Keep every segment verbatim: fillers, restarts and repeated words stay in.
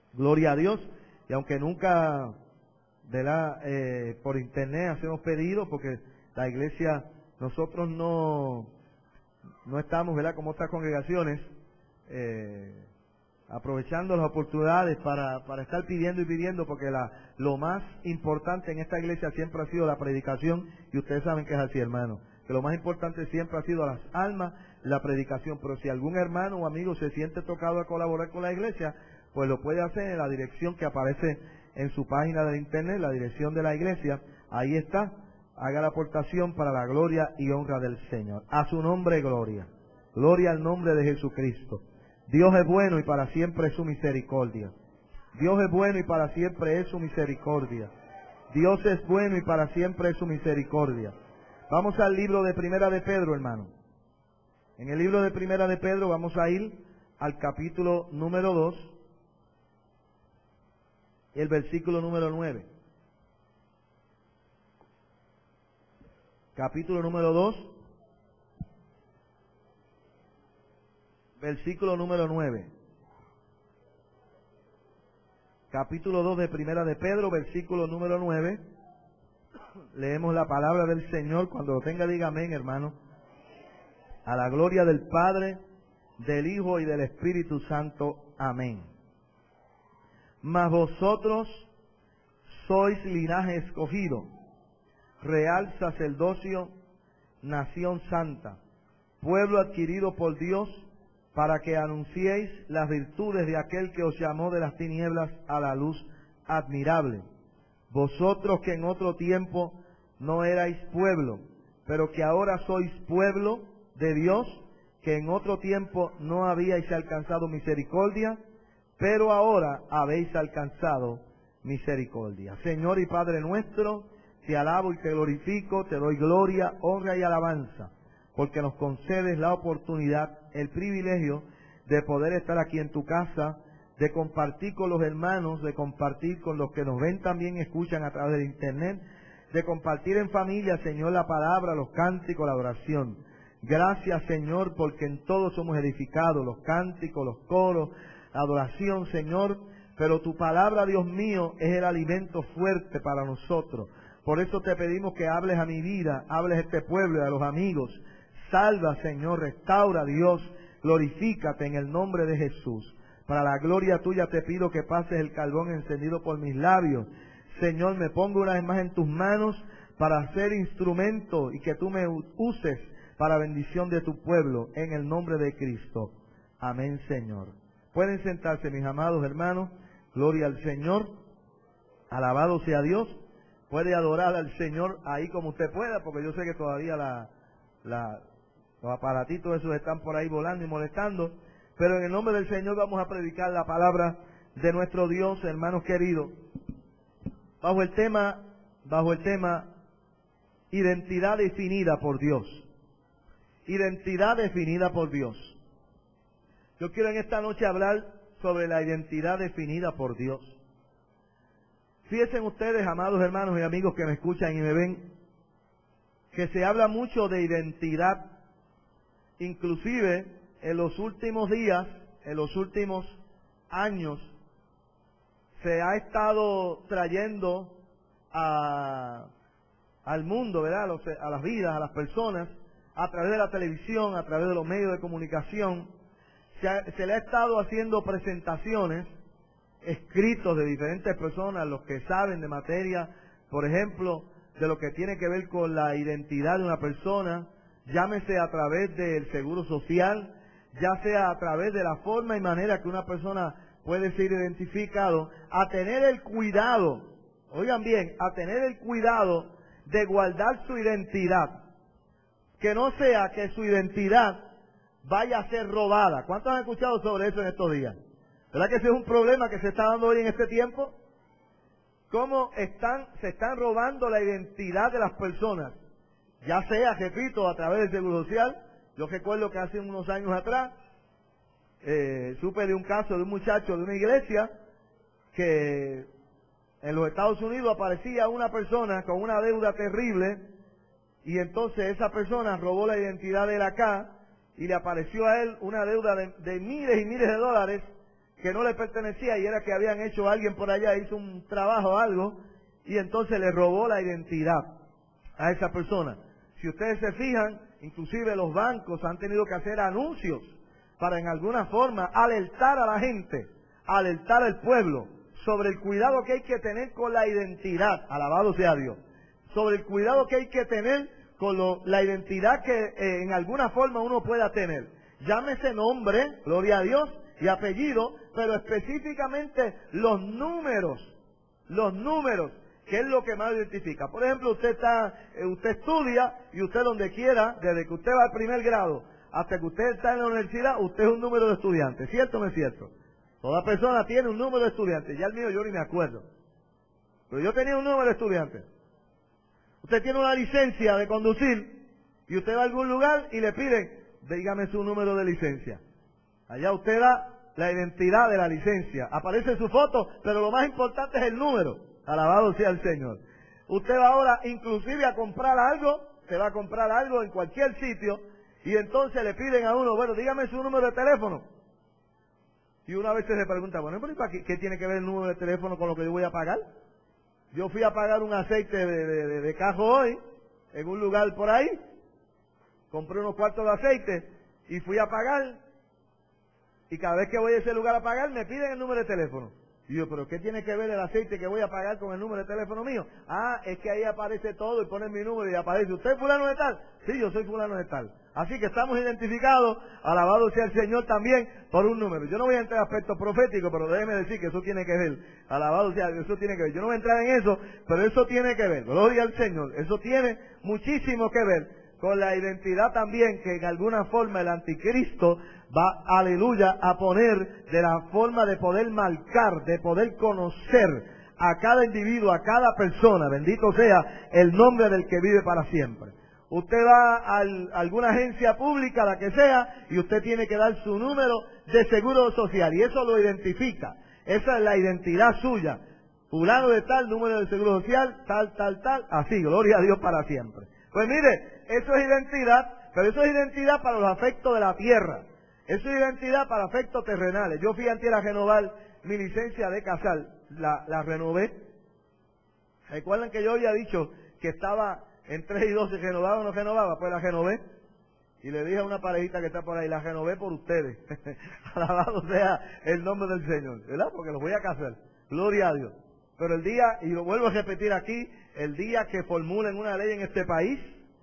Gloria a Dios. Y aunque nunca, ¿verdad? Eh, por internet hacemos pedidos, porque la iglesia, nosotros no, no estamos, ¿verdad? Como otras congregaciones, eh, aprovechando las oportunidades para, para estar pidiendo y pidiendo, porque la, lo más importante en esta iglesia siempre ha sido la predicación, y ustedes saben que es así, hermano, que lo más importante siempre ha sido las almas, la predicación. Pero si algún hermano o amigo se siente tocado a colaborar con la iglesia, pues lo puede hacer en la dirección que aparece en su página de internet, la dirección de la iglesia. Ahí está. Haga la aportación para la gloria y honra del Señor. A su nombre, gloria. Gloria al nombre de Jesucristo. Dios es bueno y para siempre es su misericordia. Dios es bueno y para siempre es su misericordia. Dios es bueno y para siempre es su misericordia. Vamos al libro de Primera de Pedro, hermano. En el libro de Primera de Pedro vamos a ir al capítulo número dos, el versículo número nueve. Capítulo número dos, versículo número nueve. Capítulo dos de Primera de Pedro, versículo número nueve. Leemos la palabra del Señor. Cuando lo tenga, diga amén, hermano. A la gloria del Padre, del Hijo y del Espíritu Santo. Amén. Mas vosotros sois linaje escogido, real sacerdocio, nación santa, pueblo adquirido por Dios, para que anunciéis las virtudes de aquel que os llamó de las tinieblas a la luz admirable. Vosotros que en otro tiempo no erais pueblo, pero que ahora sois pueblo de Dios, que en otro tiempo no habíais alcanzado misericordia, pero ahora habéis alcanzado misericordia. Señor y Padre nuestro, te alabo y te glorifico, te doy gloria, honra y alabanza, porque nos concedes la oportunidad, el privilegio de poder estar aquí en tu casa, de compartir con los hermanos, de compartir con los que nos ven también y escuchan a través de internet, de compartir en familia, Señor, la palabra, los cánticos, la oración. Gracias, Señor, porque en todo somos edificados, los cánticos, los coros, la adoración, Señor, pero tu palabra, Dios mío, es el alimento fuerte para nosotros. Por eso te pedimos que hables a mi vida, hables a este pueblo y a los amigos. Salva, Señor, restaura, Dios, glorifícate en el nombre de Jesús. Para la gloria tuya te pido que pases el carbón encendido por mis labios. Señor, me pongo una vez más en tus manos para ser instrumento y que tú me uses para bendición de tu pueblo, en el nombre de Cristo. Amén, Señor. Pueden sentarse, mis amados hermanos. Gloria al Señor. Alabado sea Dios. Puede adorar al Señor ahí como usted pueda, porque yo sé que todavía la, la, los aparatitos esos están por ahí volando y molestando. Pero en el nombre del Señor vamos a predicar la palabra de nuestro Dios, hermanos queridos. Bajo el tema, bajo el tema, identidad definida por Dios. Identidad definida por Dios. Yo quiero en esta noche hablar sobre la identidad definida por Dios. Fíjense ustedes, amados hermanos y amigos que me escuchan y me ven, que se habla mucho de identidad, inclusive en los últimos días, en los últimos años, se ha estado trayendo a, al mundo, ¿verdad? A, los, a las vidas, a las personas, a través de la televisión, a través de los medios de comunicación, se, ha, se le ha estado haciendo presentaciones, escritos de diferentes personas, los que saben de materia, por ejemplo, de lo que tiene que ver con la identidad de una persona, llámese a través del seguro social, ya sea a través de la forma y manera que una persona puede ser identificado, a tener el cuidado, oigan bien, a tener el cuidado de guardar su identidad, que no sea que su identidad vaya a ser robada. ¿Cuántos han escuchado sobre eso en estos días? ¿Verdad que ese es un problema que se está dando hoy en este tiempo? ¿Cómo están, se están robando la identidad de las personas? Ya sea, repito, a través del seguro social. Yo recuerdo que hace unos años atrás, eh, supe de un caso de un muchacho de una iglesia que en los Estados Unidos aparecía una persona con una deuda terrible y entonces esa persona robó la identidad de él acá y le apareció a él una deuda de, de miles y miles de dólares que no le pertenecía y era que habían hecho alguien por allá, hizo un trabajo o algo y entonces le robó la identidad a esa persona. Si ustedes se fijan, inclusive los bancos han tenido que hacer anuncios para en alguna forma alertar a la gente, alertar al pueblo sobre el cuidado que hay que tener con la identidad, alabado sea Dios, sobre el cuidado que hay que tener con lo, la identidad que eh, en alguna forma uno pueda tener. Llámese nombre, gloria a Dios, y apellido, pero específicamente los números, los números, que es lo que más identifica. Por ejemplo, usted está, eh, usted estudia y usted donde quiera, desde que usted va al primer grado hasta que usted está en la universidad, usted es un número de estudiante, ¿cierto o no es cierto? Toda persona tiene un número de estudiante, ya el mío yo ni me acuerdo, pero yo tenía un número de estudiante. Usted tiene una licencia de conducir y usted va a algún lugar y le piden, dígame su número de licencia. Allá usted da la identidad de la licencia, aparece su foto, pero lo más importante es el número. Alabado sea el Señor. Usted va ahora inclusive a comprar algo, se va a comprar algo en cualquier sitio, y entonces le piden a uno, bueno, dígame su número de teléfono. Y una vez se pregunta, bueno, pero ¿qué, ¿qué tiene que ver el número de teléfono con lo que yo voy a pagar? Yo fui a pagar un aceite de, de, de, de cajo hoy, en un lugar por ahí, compré unos cuartos de aceite, y fui a pagar, y cada vez que voy a ese lugar a pagar, me piden el número de teléfono. Y yo, ¿pero qué tiene que ver el aceite que voy a pagar con el número de teléfono mío? Ah, es que ahí aparece todo y ponen mi número y aparece, ¿usted es fulano de tal? Sí, yo soy fulano de tal. Así que estamos identificados, alabado sea el Señor también, por un número. Yo no voy a entrar en aspectos proféticos, pero déjeme decir que eso tiene que ver. Alabado sea, eso tiene que ver. Yo no voy a entrar en eso, pero eso tiene que ver. Gloria al Señor. Eso tiene muchísimo que ver con la identidad también que en alguna forma el anticristo va, aleluya, a poner de la forma de poder marcar, de poder conocer a cada individuo, a cada persona, bendito sea el nombre del que vive para siempre. Usted va al, a alguna agencia pública, la que sea, y usted tiene que dar su número de seguro social, y eso lo identifica, esa es la identidad suya. Fulano de tal, número de seguro social, tal, tal, tal, así, gloria a Dios para siempre. Pues mire, eso es identidad, pero eso es identidad para los afectos de la tierra. Eso es identidad para afectos terrenales. Yo fui antes a renovar mi licencia de casar, la, la renové. ¿Recuerdan que yo había dicho que estaba en tres y dos, si renovaba o no renovaba? Pues la renové. Y le dije a una parejita que está por ahí, la renové por ustedes. Alabado sea el nombre del Señor, ¿verdad? Porque los voy a casar. Gloria a Dios. Pero el día, y lo vuelvo a repetir aquí, el día que formulen una ley en este país,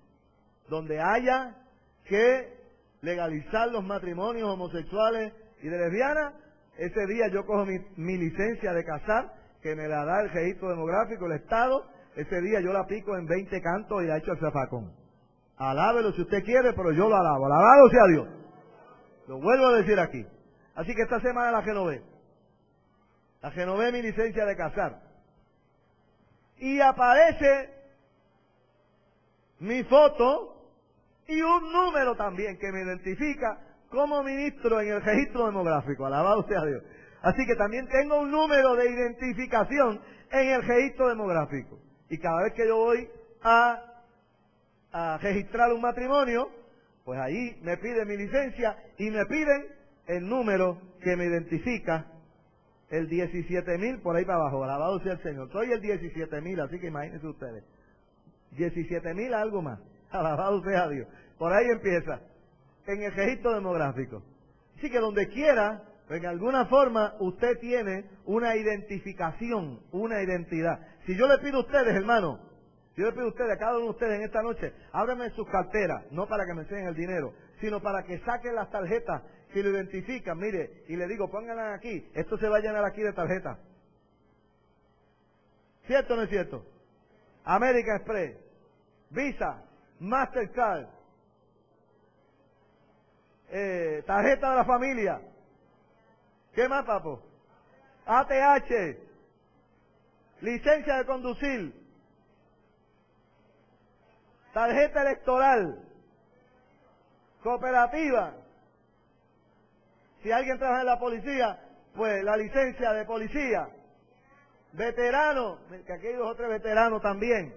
donde haya que legalizar los matrimonios homosexuales y de lesbianas, ese día yo cojo mi, mi licencia de casar, que me la da el registro demográfico, el Estado, ese día yo la pico en veinte cantos y la echo al zafacón. Alábelo si usted quiere, pero yo lo alabo. Alabado sea Dios. Lo vuelvo a decir aquí. Así que esta semana la renové. La renové mi licencia de casar. Y aparece mi foto y un número también que me identifica como ministro en el registro demográfico. Alabado sea Dios. Así que también tengo un número de identificación en el registro demográfico. Y cada vez que yo voy a, a registrar un matrimonio, pues ahí me piden mi licencia y me piden el número que me identifica, el diecisiete mil por ahí para abajo. Alabado sea el Señor. Soy el diecisiete mil, así que imagínense ustedes. diecisiete mil algo más. Alabado sea Dios. Por ahí empieza, en el registro demográfico. Así que donde quiera, en alguna forma, usted tiene una identificación, una identidad. Si yo le pido a ustedes, hermano, si yo le pido a ustedes, a cada uno de ustedes en esta noche, ábranme sus carteras, no para que me enseñen el dinero, sino para que saquen las tarjetas, si lo identifican, mire, y le digo, pónganlas aquí, esto se va a llenar aquí de tarjetas. ¿Cierto o no es cierto? American Express, Visa, Mastercard, eh, tarjeta de la familia. ¿Qué más, papo? A T H, licencia de conducir, tarjeta electoral, cooperativa. Si alguien trabaja en la policía, pues la licencia de policía. Veterano, que aquí hay dos o tres veteranos también.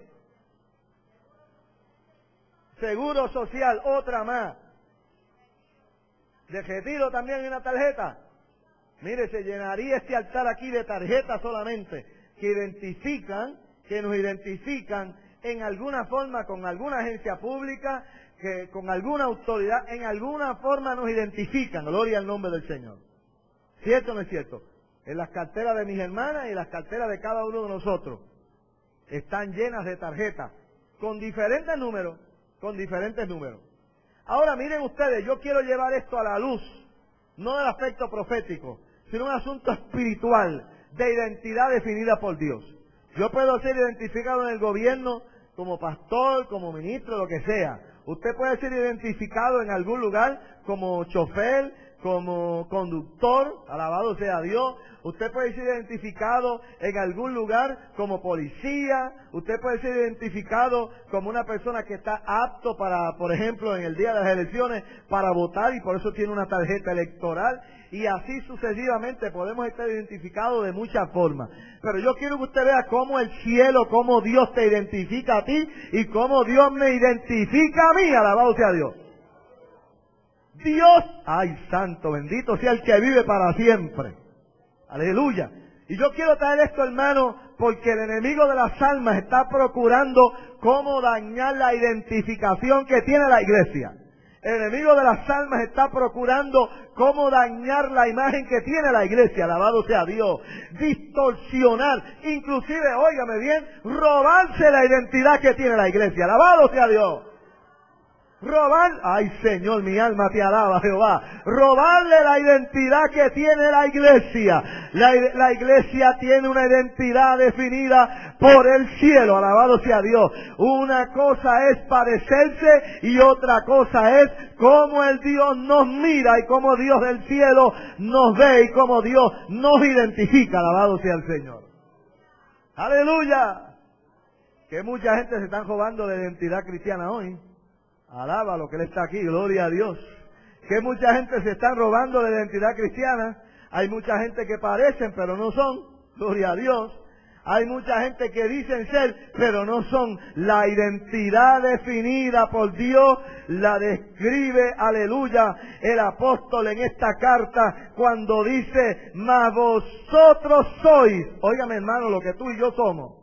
Seguro social, otra más. De retiro también hay una tarjeta. Mire, se llenaría este altar aquí de tarjetas solamente, que identifican, que nos identifican en alguna forma con alguna agencia pública, que con alguna autoridad, en alguna forma nos identifican. Gloria al nombre del Señor. ¿Cierto o no es cierto? En las carteras de mis hermanas y las carteras de cada uno de nosotros están llenas de tarjetas, con diferentes números, con diferentes números. Ahora miren ustedes, yo quiero llevar esto a la luz, no del aspecto profético, sino un asunto espiritual, de identidad definida por Dios. Yo puedo ser identificado en el gobierno como pastor, como ministro, lo que sea. Usted puede ser identificado en algún lugar como chofer, como conductor, alabado sea Dios. Usted puede ser identificado en algún lugar como policía. Usted puede ser identificado como una persona que está apto para, por ejemplo, en el día de las elecciones, para votar y por eso tiene una tarjeta electoral. Y así sucesivamente podemos estar identificados de muchas formas. Pero yo quiero que usted vea cómo el cielo, cómo Dios te identifica a ti y cómo Dios me identifica a mí, alabado sea Dios. Dios, ay santo, bendito sea el que vive para siempre. Aleluya. Y yo quiero traer esto, hermano, porque el enemigo de las almas está procurando cómo dañar la identificación que tiene la iglesia. El enemigo de las almas está procurando cómo dañar la imagen que tiene la iglesia, alabado sea Dios, distorsionar, inclusive, óigame bien, robarse la identidad que tiene la iglesia, alabado sea Dios. Robar, ay Señor, mi alma te alaba, Jehová. Robarle la identidad que tiene la iglesia. La, la iglesia tiene una identidad definida por el cielo, alabado sea Dios. Una cosa es padecerse y otra cosa es cómo el Dios nos mira y cómo Dios del cielo nos ve y cómo Dios nos identifica, alabado sea el Señor. Aleluya. Que mucha gente se está robando la identidad cristiana hoy. Alaba lo que Él está aquí, gloria a Dios. Que mucha gente se está robando la identidad cristiana. Hay mucha gente que parecen pero no son, gloria a Dios. Hay mucha gente que dicen ser pero no son. La identidad definida por Dios la describe, aleluya, el apóstol en esta carta cuando dice, mas vosotros sois, óigame hermano, lo que tú y yo somos.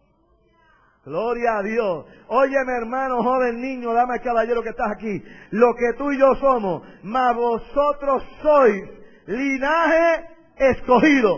Gloria a Dios. Óyeme hermano, joven, niño, dama y caballero que estás aquí. Lo que tú y yo somos, mas vosotros sois linaje escogido.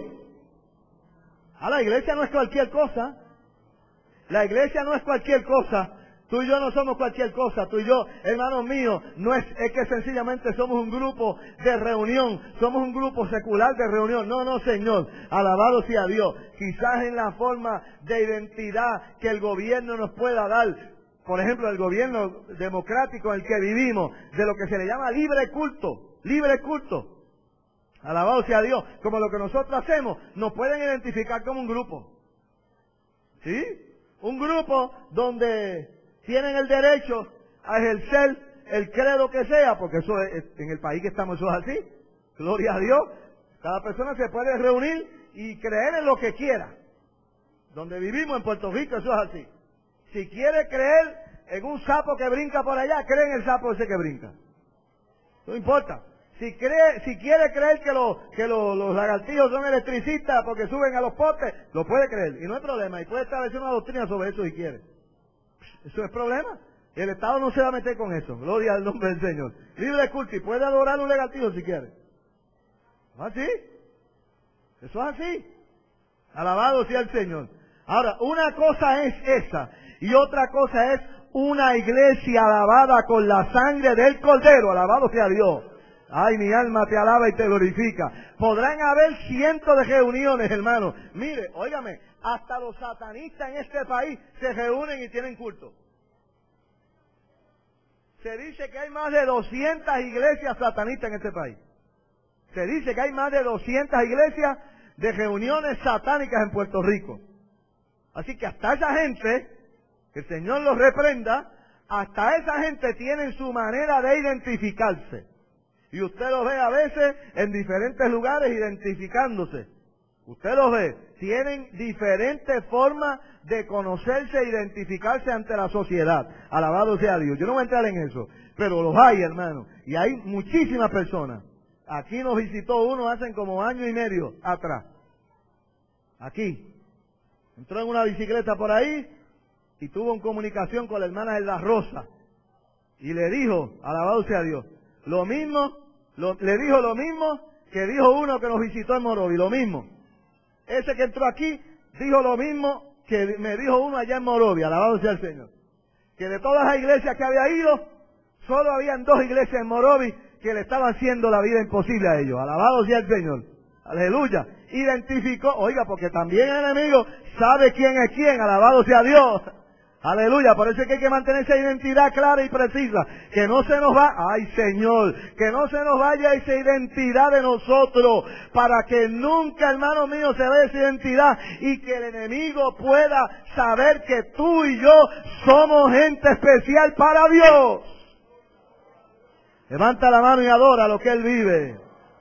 A la iglesia no es cualquier cosa. La iglesia no es cualquier cosa. Tú y yo no somos cualquier cosa. Tú y yo, hermanos míos, no es, es que sencillamente somos un grupo de reunión. Somos un grupo secular de reunión. No, no, Señor. Alabado sea Dios. Quizás en la forma de identidad que el gobierno nos pueda dar. Por ejemplo, el gobierno democrático en el que vivimos. De lo que se le llama libre culto. Libre culto. Alabado sea Dios. Como lo que nosotros hacemos, nos pueden identificar como un grupo. ¿Sí? Un grupo donde tienen el derecho a ejercer el credo que sea, porque eso es, en el país que estamos, eso es así. Gloria a Dios. Cada persona se puede reunir y creer en lo que quiera. Donde vivimos en Puerto Rico, eso es así. Si quiere creer en un sapo que brinca por allá, cree en el sapo ese que brinca. No importa. Si cree, si quiere creer que, lo, que lo, los lagartijos son electricistas porque suben a los postes, lo puede creer. Y no hay problema. Y puede establecer una doctrina sobre eso si quiere. Eso es problema. El Estado no se va a meter con eso. Gloria al nombre del Señor. Libre culto y puede adorar un lagartijo si quiere. ¿No es así? Eso es así. Alabado sea el Señor. Ahora, una cosa es esa. Y otra cosa es una iglesia alabada con la sangre del Cordero. Alabado sea Dios. Ay, mi alma te alaba y te glorifica. Podrán haber cientos de reuniones, hermanos. Mire, óigame, hasta los satanistas en este país se reúnen y tienen culto. Se dice que hay más de doscientas iglesias satanistas en este país. Se dice que hay más de doscientas iglesias de reuniones satánicas en Puerto Rico. Así que hasta esa gente, que el Señor los reprenda, hasta esa gente tienen su manera de identificarse. Y usted los ve a veces en diferentes lugares identificándose. Usted los ve. Tienen diferentes formas de conocerse e identificarse ante la sociedad. Alabado sea Dios. Yo no voy a entrar en eso. Pero los hay, hermano. Y hay muchísimas personas. Aquí nos visitó uno hace como año y medio atrás. Aquí. Entró en una bicicleta por ahí y tuvo en comunicación con la hermana de la Rosa. Y le dijo, alabado sea Dios, lo mismo, lo, le dijo lo mismo que dijo uno que nos visitó en Morovi, lo mismo. Ese que entró aquí dijo lo mismo que me dijo uno allá en Morovi, alabado sea el Señor. Que de todas las iglesias que había ido, solo habían dos iglesias en Morovi que le estaban haciendo la vida imposible a ellos. Alabado sea el Señor. Aleluya. Identificó, oiga, porque también el enemigo sabe quién es quién, alabado sea Dios. Aleluya, por eso es que hay que mantener esa identidad clara y precisa, que no se nos va, ay Señor, que no se nos vaya esa identidad de nosotros, para que nunca, hermano mío, se vea esa identidad y que el enemigo pueda saber que tú y yo somos gente especial para Dios. Levanta la mano y adora lo que Él vive.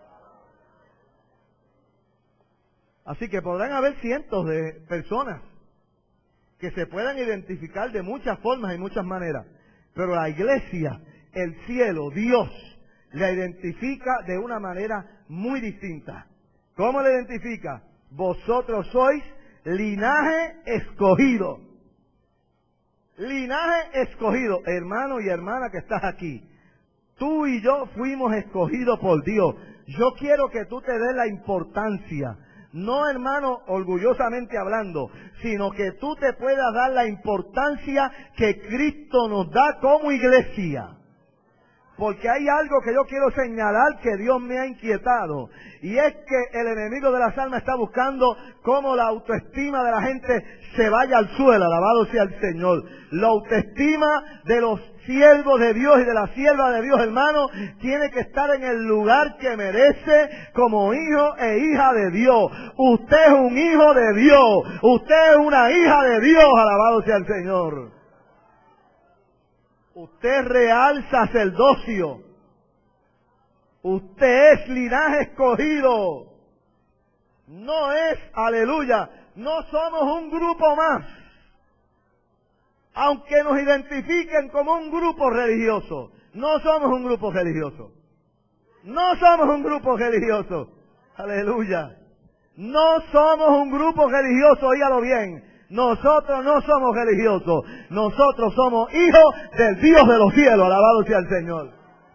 Así que podrán haber cientos de personas que se puedan identificar de muchas formas y muchas maneras. Pero la iglesia, el cielo, Dios, la identifica de una manera muy distinta. ¿Cómo la identifica? Vosotros sois linaje escogido. Linaje escogido. Hermano y hermana que estás aquí, tú y yo fuimos escogidos por Dios. Yo quiero que tú te des la importancia. No, hermano, orgullosamente hablando, sino que tú te puedas dar la importancia que Cristo nos da como iglesia. Porque hay algo que yo quiero señalar que Dios me ha inquietado. Y es que el enemigo de las almas está buscando cómo la autoestima de la gente se vaya al suelo. Alabado sea el Señor. La autoestima de los siervos de Dios y de la sierva de Dios, hermano, tiene que estar en el lugar que merece como hijo e hija de Dios. Usted es un hijo de Dios. Usted es una hija de Dios. Alabado sea el Señor. Usted es real sacerdocio. Usted es linaje escogido. No es, aleluya, no somos un grupo más. Aunque nos identifiquen como un grupo religioso, no somos un grupo religioso. No somos un grupo religioso. Aleluya. No somos un grupo religioso, oígalo bien. Nosotros no somos religiosos. Nosotros somos hijos del Dios de los cielos. Alabado sea el Señor.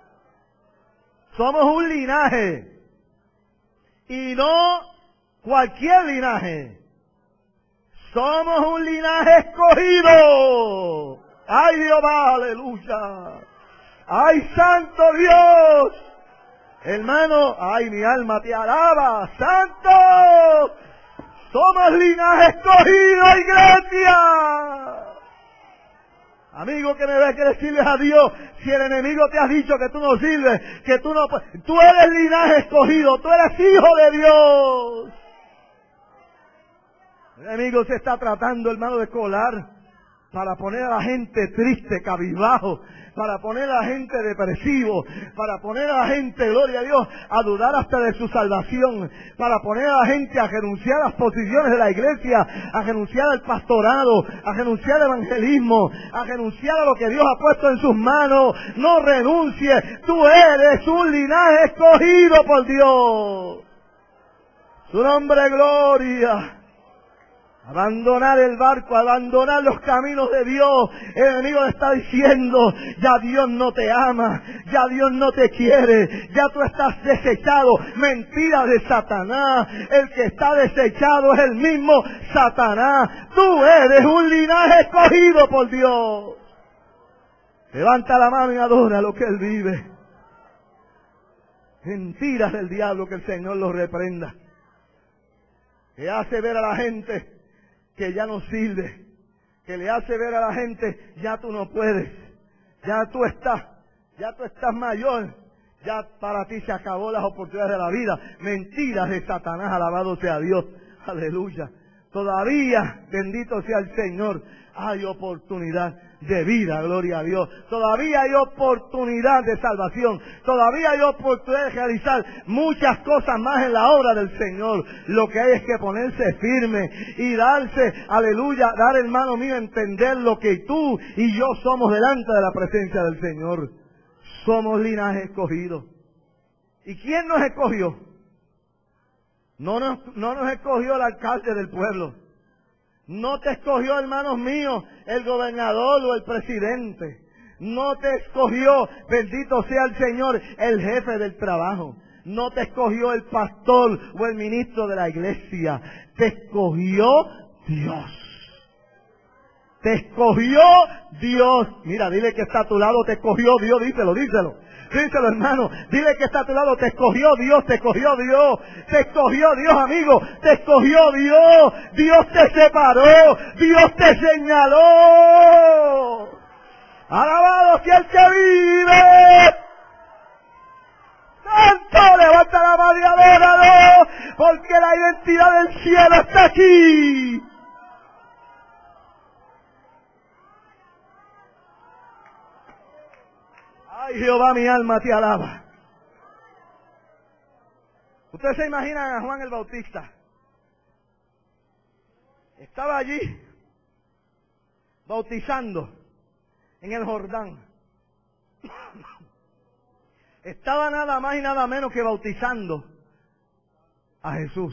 Somos un linaje. Y no cualquier linaje. Somos un linaje escogido. ¡Ay, Dios, aleluya! ¡Ay, santo Dios! Hermano, ¡ay, mi alma te alaba! ¡Santo! Somos linaje escogido, iglesia. Amigo que me ves, que le sirves a Dios. Si el enemigo te ha dicho que tú no sirves, que tú no... Tú eres linaje escogido, tú eres hijo de Dios. El enemigo se está tratando, hermano, de colar para poner a la gente triste, cabizbajo, para poner a la gente depresivo, para poner a la gente, gloria a Dios, a dudar hasta de su salvación, para poner a la gente a renunciar a las posiciones de la iglesia, a renunciar al pastorado, a renunciar al evangelismo, a renunciar a lo que Dios ha puesto en sus manos. No renuncies, tú eres un linaje escogido por Dios. Su nombre, gloria. Abandonar el barco, abandonar los caminos de Dios. El enemigo le está diciendo, ya Dios no te ama, ya Dios no te quiere, ya tú estás desechado. Mentira de Satanás. El que está desechado es el mismo Satanás. Tú eres un linaje escogido por Dios. Levanta la mano y adora lo que Él vive. Mentiras del diablo, que el Señor los reprenda. Que hace ver a la gente que ya no sirve, que le hace ver a la gente, ya tú no puedes, ya tú estás, ya tú estás mayor, ya para ti se acabó las oportunidades de la vida. Mentiras de Satanás, alabado sea Dios, aleluya. Todavía, bendito sea el Señor, hay oportunidad de vida, gloria a Dios. Todavía hay oportunidad de salvación. Todavía hay oportunidad de realizar muchas cosas más en la obra del Señor. Lo que hay es que ponerse firme y darse, aleluya, dar, hermano mío, entender lo que tú y yo somos delante de la presencia del Señor. Somos linaje escogido. ¿Y quién nos escogió? No nos, no nos escogió el alcalde del pueblo. No te escogió, hermanos míos, el gobernador o el presidente. No te escogió, bendito sea el Señor, el jefe del trabajo. No te escogió el pastor o el ministro de la iglesia. Te escogió Dios. Te escogió Dios. Mira, dile que está a tu lado, te escogió Dios, díselo, díselo. Díselo, hermano. Dile que está a tu lado, te escogió Dios, te escogió Dios. Te escogió Dios, amigo. Te escogió Dios. Dios te separó. Dios te señaló. Alabado sea el que vive. Santo, levanta la mano y adóralo, porque la identidad del cielo está aquí. Ay, Jehová, mi alma te alaba. Ustedes se imaginan a Juan el Bautista. Estaba allí bautizando en el Jordán. Estaba nada más y nada menos que bautizando a Jesús.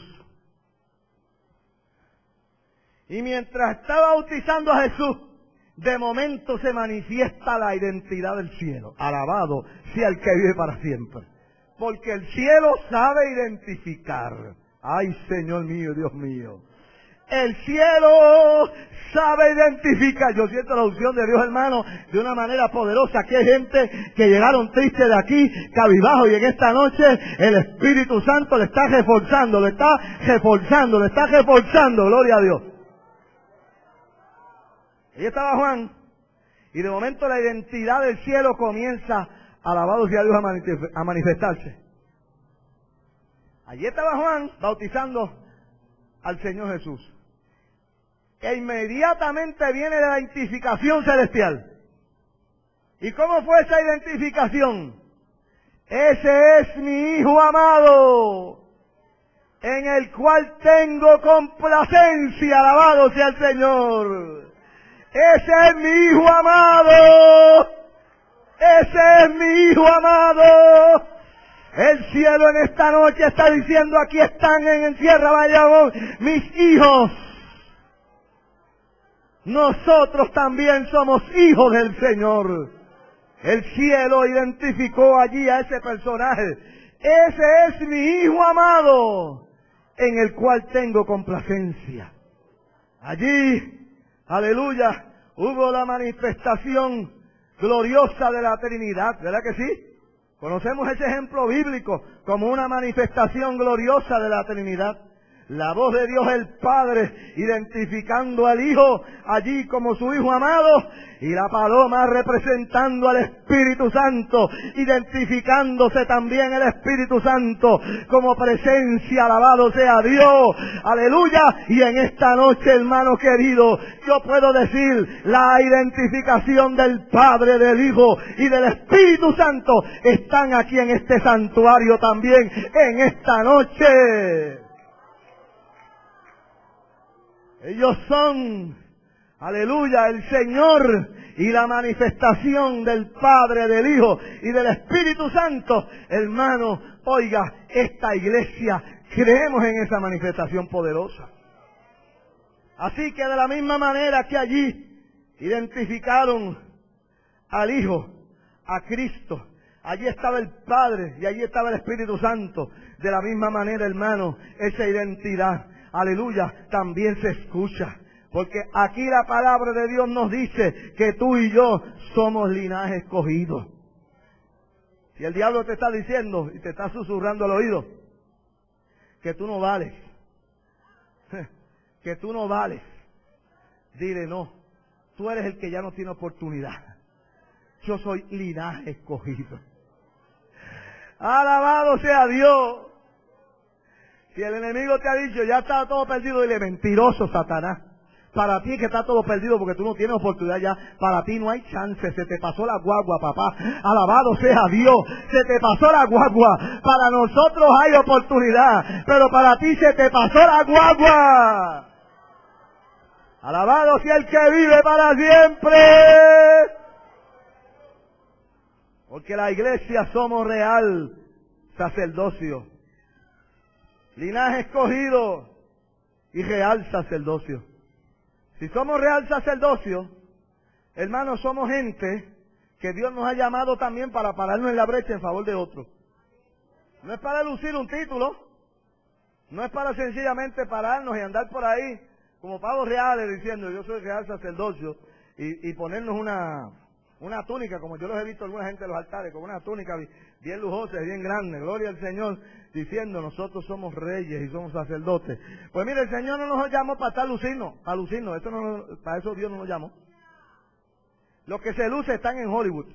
Y mientras estaba bautizando a Jesús, de momento se manifiesta la identidad del cielo. Alabado sea el que vive para siempre. Porque el cielo sabe identificar. Ay, Señor mío, Dios mío. El cielo sabe identificar. Yo siento la unción de Dios, hermano, de una manera poderosa. Aquí hay gente que llegaron tristes de aquí, cabizbajo, y en esta noche el Espíritu Santo le está reforzando, le está reforzando, le está reforzando. Gloria a Dios. Ahí estaba Juan, y de momento la identidad del cielo comienza, alabado sea Dios, a manifestarse. Allí estaba Juan bautizando al Señor Jesús. E inmediatamente viene la identificación celestial. ¿Y cómo fue esa identificación? Ese es mi Hijo amado, en el cual tengo complacencia, alabado sea el Señor. Ese es mi Hijo amado. Ese es mi Hijo amado. El cielo en esta noche está diciendo, aquí están en Sierra Bayamón mis hijos. Nosotros también somos hijos del Señor. El cielo identificó allí a ese personaje. Ese es mi Hijo amado, en el cual tengo complacencia. Allí, aleluya, hubo la manifestación gloriosa de la Trinidad, ¿verdad que sí? Conocemos ese ejemplo bíblico como una manifestación gloriosa de la Trinidad. La voz de Dios el Padre identificando al Hijo allí como su Hijo amado, y la paloma representando al Espíritu Santo, identificándose también el Espíritu Santo como presencia, alabado sea Dios, aleluya. Y en esta noche, hermano querido, yo puedo decir, la identificación del Padre, del Hijo y del Espíritu Santo están aquí en este santuario también en esta noche. Ellos son, aleluya, el Señor y la manifestación del Padre, del Hijo y del Espíritu Santo. Hermano, oiga, esta iglesia, creemos en esa manifestación poderosa. Así que de la misma manera que allí identificaron al Hijo, a Cristo, allí estaba el Padre y allí estaba el Espíritu Santo. De la misma manera, hermano, esa identidad, aleluya, también se escucha. Porque aquí la palabra de Dios nos dice que tú y yo somos linaje escogido. Si el diablo te está diciendo y te está susurrando al oído que tú no vales, que tú no vales, dile no, tú eres el que ya no tiene oportunidad. Yo soy linaje escogido. Alabado sea Dios. Si el enemigo te ha dicho, ya está todo perdido, dile, mentiroso Satanás. Para ti que está todo perdido porque tú no tienes oportunidad ya. Para ti no hay chance. Se te pasó la guagua, papá. Alabado sea Dios. Se te pasó la guagua. Para nosotros hay oportunidad, pero para ti se te pasó la guagua. Alabado sea el que vive para siempre. Porque la iglesia somos real sacerdocio, linaje escogido y real sacerdocio. Si somos real sacerdocio, hermanos, somos gente que Dios nos ha llamado también para pararnos en la brecha en favor de otros. No es para lucir un título, no es para sencillamente pararnos y andar por ahí como pavos reales diciendo yo soy real sacerdocio y, y ponernos una, una túnica, como yo los he visto alguna gente en los altares, con una túnica bien lujosa y bien grande, gloria al Señor, diciendo nosotros somos reyes y somos sacerdotes. Pues mire, el Señor no nos llamó para estar lucinos, para lucirnos, eso no, para eso Dios no nos llamó. Los que se lucen están en Hollywood.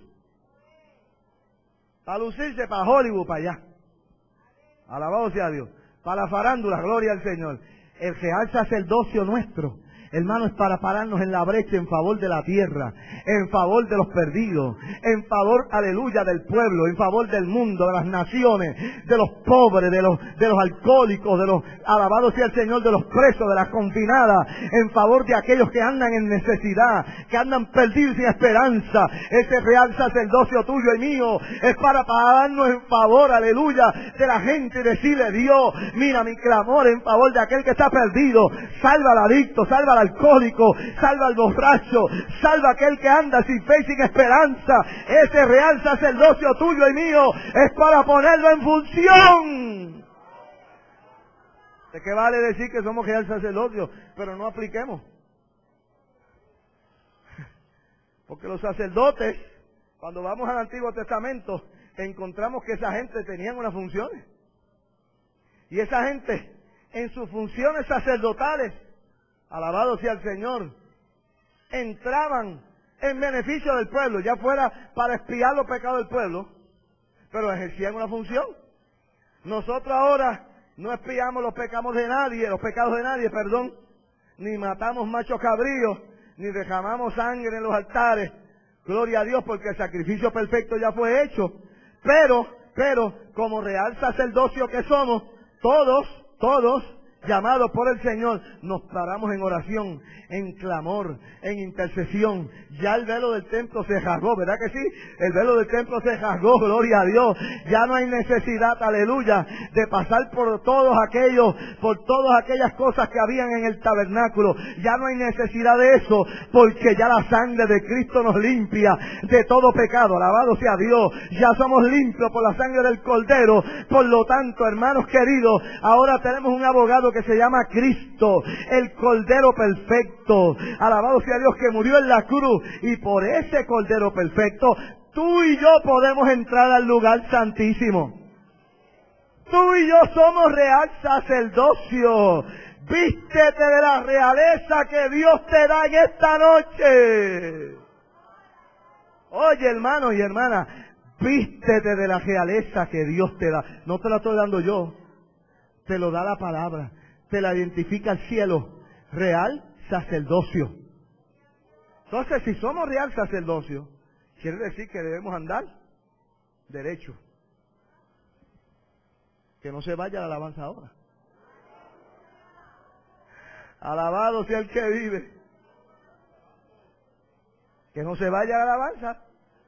Para lucirse, para Hollywood, para allá. Alabado sea Dios. Para la farándula, gloria al Señor. El real sacerdocio nuestro, hermano, es para pararnos en la brecha en favor de la tierra, en favor de los perdidos, en favor, aleluya, del pueblo, en favor del mundo, de las naciones, de los pobres, de los, de los alcohólicos, de los, alabado sea el Señor, de los presos, de las confinadas, en favor de aquellos que andan en necesidad, que andan perdidos sin esperanza. Ese real sacerdocio tuyo y mío es para pararnos en favor, aleluya, de la gente y decirle, Dios, mira mi clamor en favor de aquel que está perdido, salva al adicto, salva al alcohólico, salva al borracho, salva a aquel que anda sin fe y sin esperanza. Ese real sacerdocio tuyo y mío es para ponerlo en función. ¿De qué vale decir que somos real sacerdocio, pero no apliquemos? Porque los sacerdotes, cuando vamos al Antiguo Testamento, encontramos que esa gente tenía unas funciones. Y esa gente, en sus funciones sacerdotales, alabado sea el Señor, entraban en beneficio del pueblo, ya fuera para expiar los pecados del pueblo, pero ejercían una función. Nosotros ahora no expiamos los pecados de nadie, los pecados de nadie, perdón, ni matamos machos cabríos, ni derramamos sangre en los altares, gloria a Dios, porque el sacrificio perfecto ya fue hecho. Pero, pero, como real sacerdocio que somos, todos, todos, llamados por el Señor, nos paramos en oración, en clamor, en intercesión. Ya el velo del templo se rasgó, ¿verdad que sí? El velo del templo se rasgó, gloria a Dios. Ya no hay necesidad, aleluya, de pasar por todos aquellos, por todas aquellas cosas que habían en el tabernáculo. Ya no hay necesidad de eso, porque ya la sangre de Cristo nos limpia de todo pecado. Alabado sea Dios. Ya somos limpios por la sangre del Cordero. Por lo tanto, hermanos queridos, ahora tenemos un abogado que se llama Cristo, el Cordero perfecto. Alabado sea Dios, que murió en la cruz, y por ese Cordero perfecto tú y yo podemos entrar al lugar santísimo. Tú y yo somos real sacerdocio. Vístete de la realeza que Dios te da en esta noche. Oye, hermano y hermana, vístete de la realeza que Dios te da. No te la estoy dando yo, te lo da la palabra, te la identifica el cielo. Real sacerdocio. Entonces, si somos real sacerdocio, quiere decir que debemos andar derecho. Que no se vaya la alabanza ahora. Alabado sea el que vive. Que no se vaya la alabanza.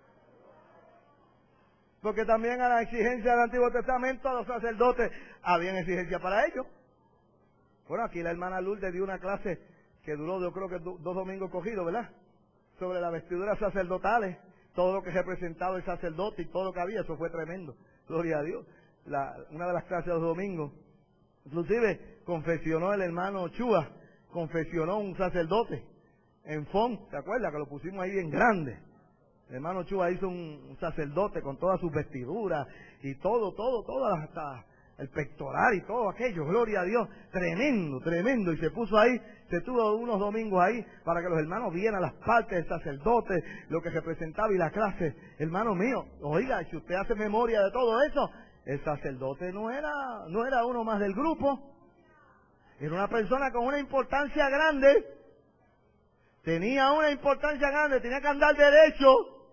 Porque también a la exigencia del Antiguo Testamento, a los sacerdotes, habían exigencia para ellos. Bueno, aquí la hermana Lourdes dio una clase que duró, yo creo que do, dos domingos cogidos, ¿verdad? Sobre las vestiduras sacerdotales, todo lo que representaba el sacerdote y todo lo que había, eso fue tremendo. Gloria a Dios. La, una de las clases de los domingos, inclusive confesionó el hermano Chua, confesionó un sacerdote en Fon, ¿te acuerdas? Que lo pusimos ahí bien grande. El hermano Chua hizo un, un sacerdote con todas sus vestiduras y todo, todo, todo, hasta el pectoral y todo aquello, gloria a Dios, tremendo, tremendo, y se puso ahí, se tuvo unos domingos ahí para que los hermanos vieran las partes del sacerdote, lo que representaba y la clase. Hermano mío, oiga, si usted hace memoria de todo eso, el sacerdote no era, no era uno más del grupo, era una persona con una importancia grande, tenía una importancia grande, tenía que andar derecho.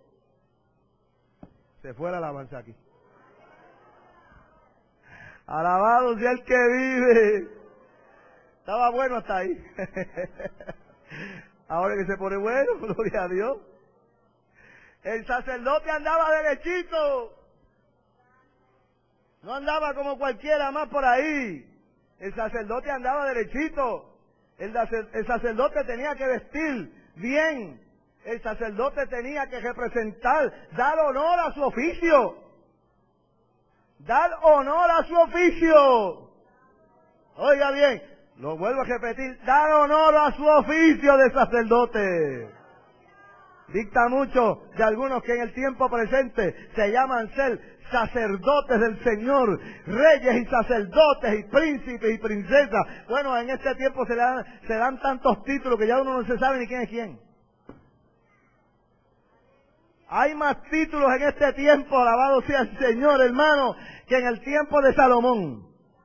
Se fue la alabanza aquí. Alabado sea el que vive. Estaba bueno hasta ahí. Ahora que se pone bueno, gloria a Dios. El sacerdote andaba derechito. No andaba como cualquiera más por ahí. El sacerdote andaba derechito. El, el sacerdote tenía que vestir bien. El sacerdote tenía que representar, dar honor a su oficio. Dar honor a su oficio. Oiga bien, lo vuelvo a repetir, dar honor a su oficio de sacerdote. Dicta mucho de algunos que en el tiempo presente se llaman ser sacerdotes del Señor, reyes y sacerdotes y príncipes y princesas. Bueno, en este tiempo se, le dan, se dan tantos títulos que ya uno no se sabe ni quién es quién. Hay más títulos en este tiempo, alabado sea el Señor, hermano, que en el tiempo de Salomón.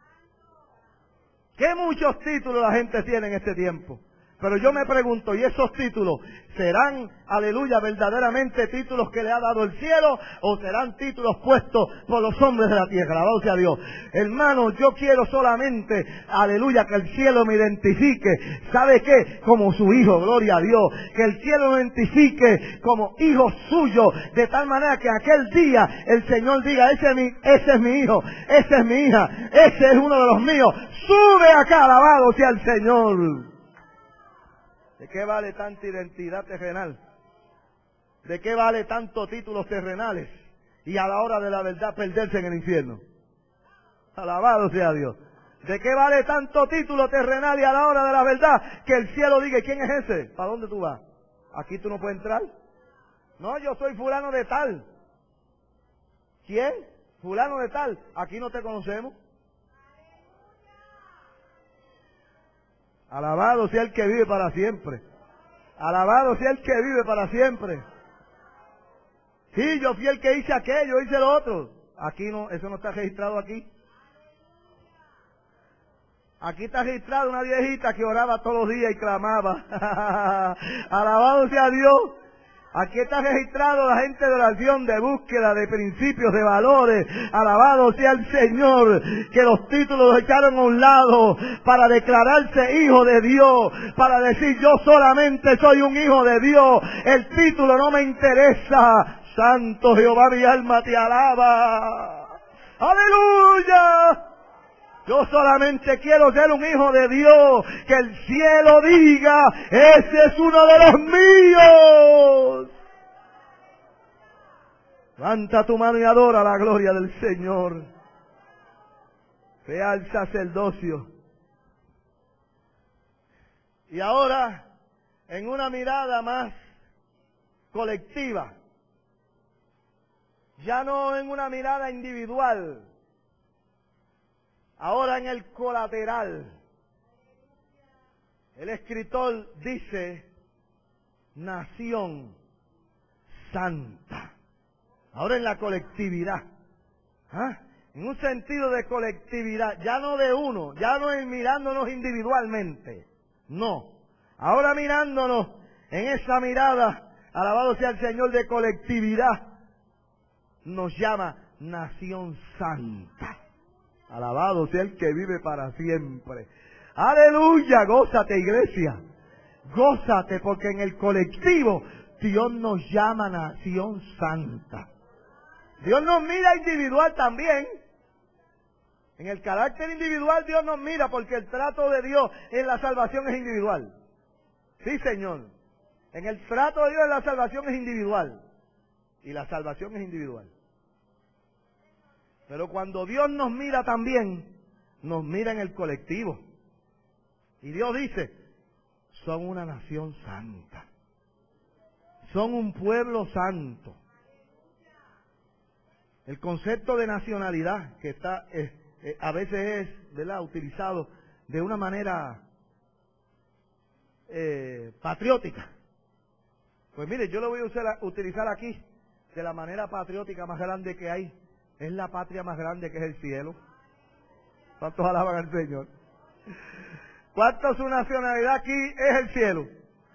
¿Qué muchos títulos la gente tiene en este tiempo? Pero yo me pregunto, ¿y esos títulos serán, aleluya, verdaderamente títulos que le ha dado el cielo o serán títulos puestos por los hombres de la tierra? Alabado sea Dios. Hermano, yo quiero solamente, aleluya, que el cielo me identifique. ¿Sabe qué? Como su hijo, gloria a Dios. Que el cielo me identifique como hijo suyo, de tal manera que aquel día el Señor diga, ese es mi, ese es mi hijo, esa es mi hija, ese es uno de los míos. Sube acá, alabado sea el Señor. ¿De qué vale tanta identidad terrenal? ¿De qué vale tantos títulos terrenales? Y a la hora de la verdad perderse en el infierno. Alabado sea Dios. ¿De qué vale tanto título terrenal y a la hora de la verdad que el cielo diga, ¿quién es ese? ¿Para dónde tú vas? ¿Aquí tú no puedes entrar? No, yo soy fulano de tal. ¿Quién? Fulano de tal. Aquí no te conocemos. Alabado sea el que vive para siempre. Alabado sea el que vive para siempre. Sí, yo fui el que hice aquello, hice lo otro. Aquí no, eso no está registrado aquí. Aquí está registrado una viejita que oraba todos los días y clamaba. Alabado sea Dios. Aquí está registrado la gente de oración, de búsqueda, de principios, de valores. Alabado sea el Señor, que los títulos los echaron a un lado para declararse hijo de Dios, para decir yo solamente soy un hijo de Dios. El título no me interesa. Santo Jehová, mi alma te alaba. ¡Aleluya! Yo solamente quiero ser un hijo de Dios, que el cielo diga, ese es uno de los míos. Levanta tu mano y adora la gloria del Señor. Sea el sacerdocio. Y ahora, en una mirada más colectiva, ya no en una mirada individual, ahora en el colateral, el escritor dice, nación santa. Ahora en la colectividad, ¿ah? En un sentido de colectividad, ya no de uno, ya no es mirándonos individualmente, no. Ahora mirándonos en esa mirada, alabado sea el Señor, de colectividad, nos llama nación santa. Alabado sea el que vive para siempre. Aleluya, gózate iglesia, gózate, porque en el colectivo Dios nos llama nación santa. Dios nos mira individual también. En el carácter individual Dios nos mira, porque el trato de Dios en la salvación es individual. Sí, Señor. En el trato de Dios en la salvación es individual. Y la salvación es individual. Pero cuando Dios nos mira también, nos mira en el colectivo. Y Dios dice, son una nación santa. Son un pueblo santo. El concepto de nacionalidad, que está eh, eh, a veces es, ¿verdad?, utilizado de una manera eh, patriótica. Pues mire, yo lo voy a usar, utilizar aquí de la manera patriótica más grande que hay. Es la patria más grande, que es el cielo. ¿Cuántos alaban al Señor? ¿Cuánto su nacionalidad aquí es el cielo?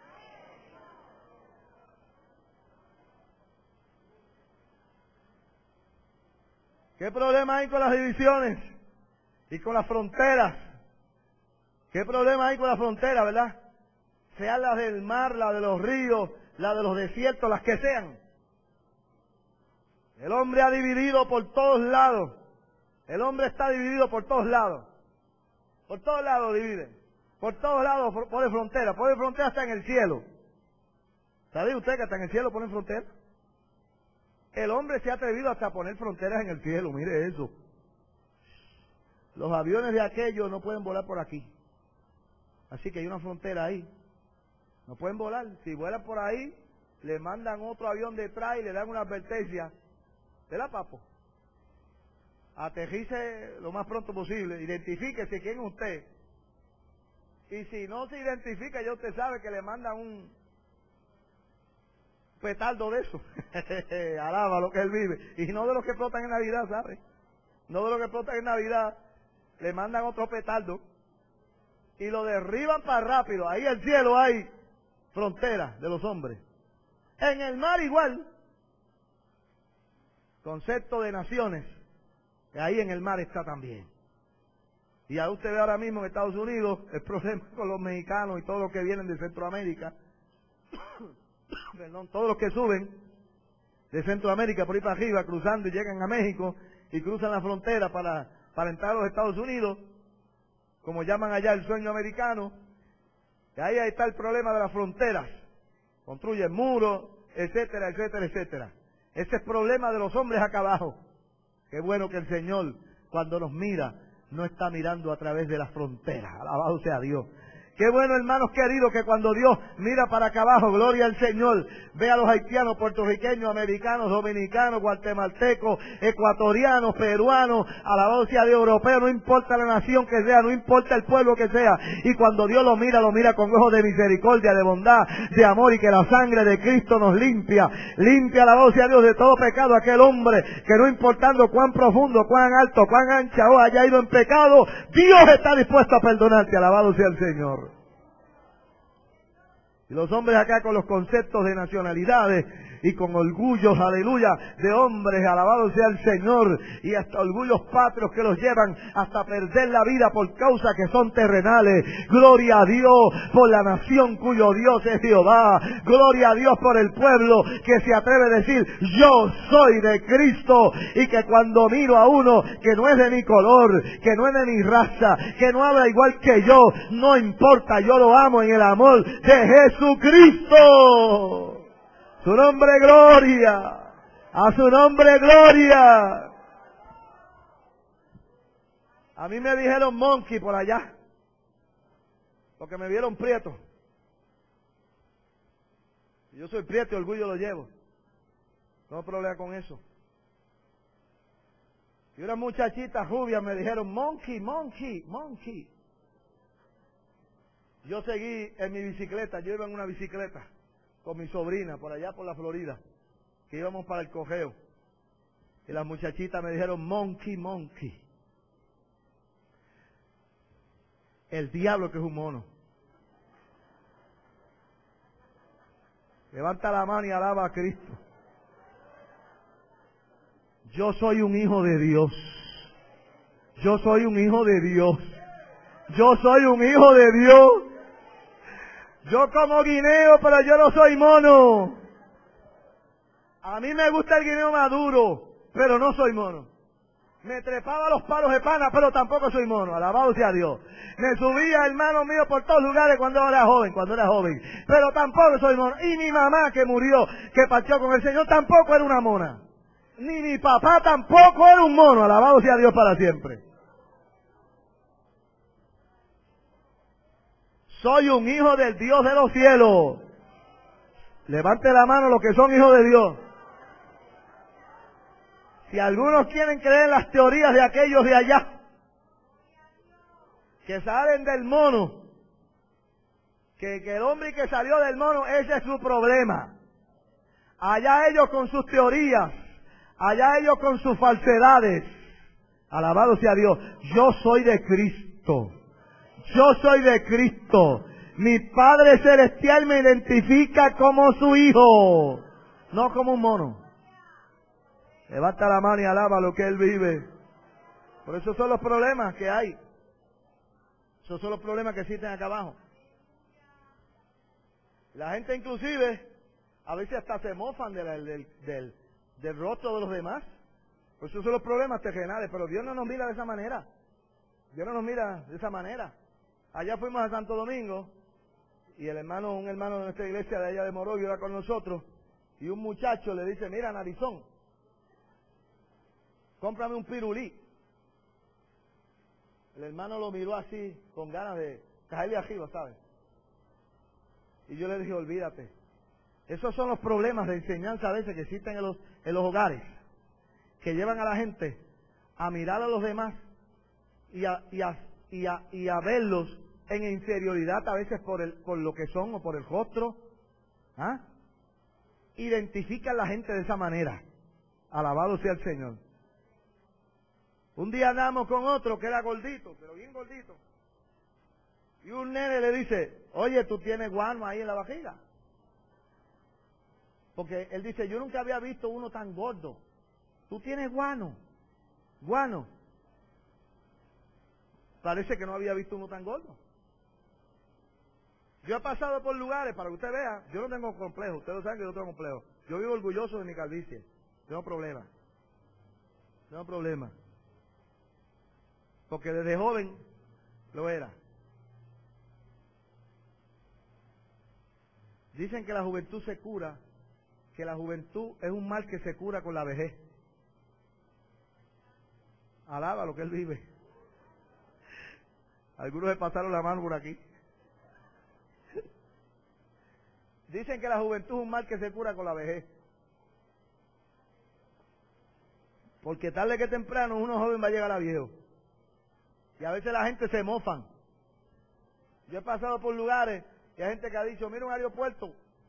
¿Qué problema hay con las divisiones y con las fronteras? ¿Qué problema hay con las fronteras, verdad? Sean las del mar, las de los ríos, las de los desiertos, las que sean. El hombre ha dividido por todos lados. El hombre está dividido por todos lados. Por todos lados divide. Por todos lados pone frontera. Pone frontera hasta en el cielo. ¿Sabe usted que hasta en el cielo ponen frontera? El hombre se ha atrevido hasta a poner fronteras en el cielo. Mire eso. Los aviones de aquellos no pueden volar por aquí. Así que hay una frontera ahí. No pueden volar. Si vuelan por ahí, le mandan otro avión detrás y le dan una advertencia. ¿Verdad, papo? Aterrice lo más pronto posible. Identifíquese quién es usted. Y si no se identifica, ya usted sabe que le mandan un petardo de eso. Alaba lo que él vive. Y no de los que explotan en Navidad, ¿sabe? No de los que explotan en Navidad. Le mandan otro petardo. Y lo derriban para rápido. Ahí en el cielo hay fronteras de los hombres. En el mar igual. Concepto de naciones. Ahí en el mar está también. Y ya usted ve ahora mismo en Estados Unidos el problema con los mexicanos y todos los que vienen de Centroamérica. Perdón, todos los que suben de Centroamérica por ahí para arriba, cruzando y llegan a México y cruzan la frontera para, para entrar a los Estados Unidos, como llaman allá el sueño americano. Y ahí está el problema de las fronteras. Construyen muros, etcétera, etcétera, etcétera. Ese es el problema de los hombres acá abajo. Qué bueno que el Señor, cuando nos mira, no está mirando a través de las fronteras. Alabado sea Dios. Qué bueno, hermanos queridos, que cuando Dios mira para acá abajo, gloria al Señor, ve a los haitianos, puertorriqueños, americanos, dominicanos, guatemaltecos, ecuatorianos, peruanos, alabado sea Dios, europeos, no importa la nación que sea, no importa el pueblo que sea, y cuando Dios lo mira, lo mira con ojos de misericordia, de bondad, de amor, y que la sangre de Cristo nos limpia, limpia, alabado sea Dios, de todo pecado, aquel hombre que no importando cuán profundo, cuán alto, cuán ancha o haya ido en pecado, Dios está dispuesto a perdonarte, alabado sea el Señor. Y los hombres acá con los conceptos de nacionalidades y con orgullos, aleluya, de hombres, alabado sea el Señor, y hasta orgullos patrios que los llevan hasta perder la vida por causa que son terrenales. Gloria a Dios por la nación cuyo Dios es Jehová. Gloria a Dios por el pueblo que se atreve a decir, yo soy de Cristo, y que cuando miro a uno que no es de mi color, que no es de mi raza, que no habla igual que yo, no importa, yo lo amo en el amor de Jesucristo. Su nombre gloria, a su nombre gloria. A mí me dijeron monkey por allá, porque me vieron prieto. Yo soy prieto y orgullo lo llevo. No hay problema con eso. Y una muchachita rubia me dijeron monkey, monkey, monkey. Yo seguí en mi bicicleta, yo iba en una bicicleta con mi sobrina por allá por la Florida, que íbamos para el cojeo. Y las muchachitas me dijeron monkey, monkey. El diablo que es un mono. Levanta la mano y alaba a Cristo. Yo soy un hijo de Dios. Yo soy un hijo de Dios. Yo soy un hijo de Dios. Yo como guineo, pero yo no soy mono. A mí me gusta el guineo maduro, pero no soy mono. Me trepaba los palos de pana, pero tampoco soy mono. Alabado sea Dios. Me subía, hermano mío, por todos lugares cuando era joven, cuando era joven. Pero tampoco soy mono. Y mi mamá que murió, que partió con el Señor, tampoco era una mona. Ni mi papá tampoco era un mono. Alabado sea Dios para siempre. Soy un hijo del Dios de los cielos. Levante la mano los que son hijos de Dios. Si algunos quieren creer en las teorías de aquellos de allá, que salen del mono, que, que el hombre que salió del mono, ese es su problema. Allá ellos con sus teorías, allá ellos con sus falsedades. Alabado sea Dios. Yo soy de Cristo. Yo soy de Cristo. Mi Padre Celestial me identifica como su hijo, no como un mono. Levanta la mano y alaba lo que Él vive. Por eso son los problemas que hay. Esos son los problemas que existen acá abajo. La gente inclusive, a veces hasta se mofan de la, del, del, del rostro de los demás. Pues esos son los problemas terrenales, pero Dios no nos mira de esa manera. Dios no nos mira de esa manera. Allá fuimos a Santo Domingo y el hermano, un hermano de nuestra iglesia de allá de Morovia iba con nosotros y un muchacho le dice, mira, narizón, cómprame un pirulí. El hermano lo miró así, con ganas de caerle arriba, ¿sabes? Y yo le dije, olvídate. Esos son los problemas de enseñanza a veces que existen en los, en los hogares, que llevan a la gente a mirar a los demás y a, y a, y a, y a verlos en inferioridad a veces por, el, por lo que son o por el rostro. ¿Ah? Identifican a la gente de esa manera. Alabado sea el Señor. Un día andamos con otro que era gordito, pero bien gordito. Y un nene le dice, oye, tú tienes guano ahí en la barriga. Porque él dice, yo nunca había visto uno tan gordo. Tú tienes guano. Guano. Parece que no había visto uno tan gordo. Yo he pasado por lugares, para que usted vea, yo no tengo complejo, ustedes lo saben que yo no tengo complejo. Yo vivo orgulloso de mi calvicie. No tengo problema. No tengo problema. Porque desde joven lo era. Dicen que la juventud se cura, que la juventud es un mal que se cura con la vejez. Alaba lo que él vive. Algunos se pasaron la mano por aquí. Dicen que la juventud es un mal que se cura con la vejez. Porque tarde que temprano uno joven va a llegar a viejo. Y a veces la gente se mofan. Yo he pasado por lugares y hay gente que ha dicho, mira un aeropuerto.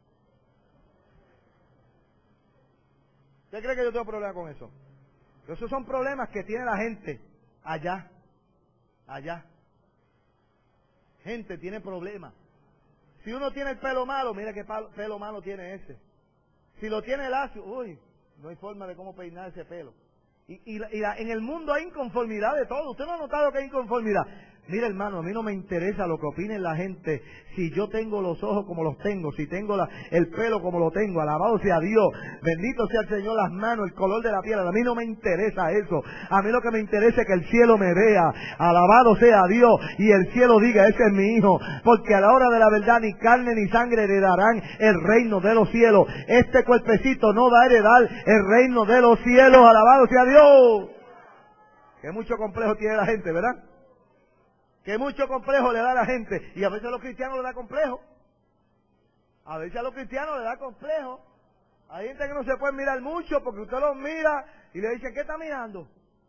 ¿Usted cree que yo tengo problema con eso? Esos son problemas que tiene la gente allá. Allá. Gente tiene problemas. Si uno tiene el pelo malo, mira qué pelo malo tiene ese. Si lo tiene lacio, uy, no hay forma de cómo peinar ese pelo. Y, y, la, y la, en el mundo hay inconformidad de todo. ¿Usted no ha notado que hay inconformidad? Mira, hermano, a mí no me interesa lo que opine la gente. Si yo tengo los ojos como los tengo, si tengo la, el pelo como lo tengo, alabado sea Dios, bendito sea el Señor, las manos, el color de la piel, a mí no me interesa eso. A mí lo que me interesa es que el cielo me vea, alabado sea Dios, y el cielo diga, ese es mi hijo, porque a la hora de la verdad ni carne ni sangre heredarán el reino de los cielos. Este cuerpecito no va a heredar el reino de los cielos, alabado sea Dios. Que mucho complejo tiene la gente, ¿verdad? Que mucho complejo le da a la gente. Y a veces a los cristianos le da complejo. A veces a los cristianos le da complejo. Hay gente que no se puede mirar mucho porque usted los mira y le dice, ¿qué está mirando?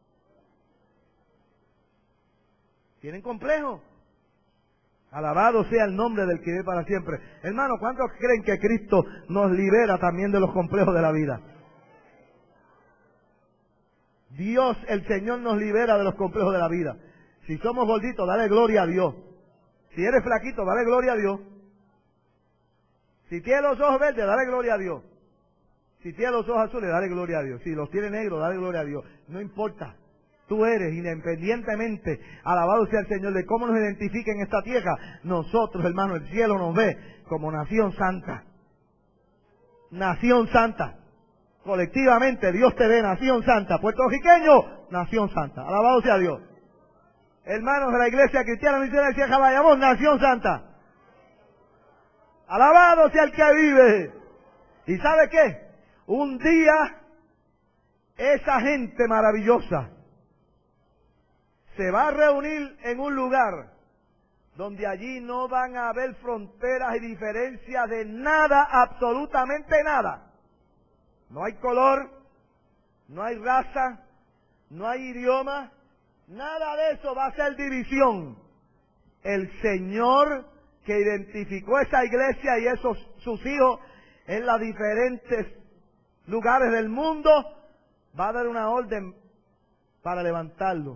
¿Tienen complejo? Alabado sea el nombre del que vive para siempre. Hermano, ¿cuántos creen que Cristo nos libera también de los complejos de la vida? Dios, el Señor, nos libera de los complejos de la vida. Si somos gorditos, dale gloria a Dios. Si eres flaquito, dale gloria a Dios. Si tienes los ojos verdes, dale gloria a Dios. Si tienes los ojos azules, dale gloria a Dios. Si los tienes negros, dale gloria a Dios. No importa. Tú eres, independientemente, alabado sea el Señor, de cómo nos identifica en esta tierra. Nosotros, hermano, el cielo nos ve como nación santa. Nación santa. Colectivamente, Dios te ve, nación santa. Puertorriqueño, nación santa. Alabado sea Dios. Hermanos de la iglesia cristiana misionera de Sierra Bayamón, nación santa. Alabado sea el que vive. ¿Y sabe qué? Un día, esa gente maravillosa se va a reunir en un lugar donde allí no van a haber fronteras y diferencias de nada, absolutamente nada. No hay color, no hay raza, no hay idioma, nada de eso va a ser división. El Señor que identificó esa iglesia y esos sus hijos en los diferentes lugares del mundo va a dar una orden para levantarlos.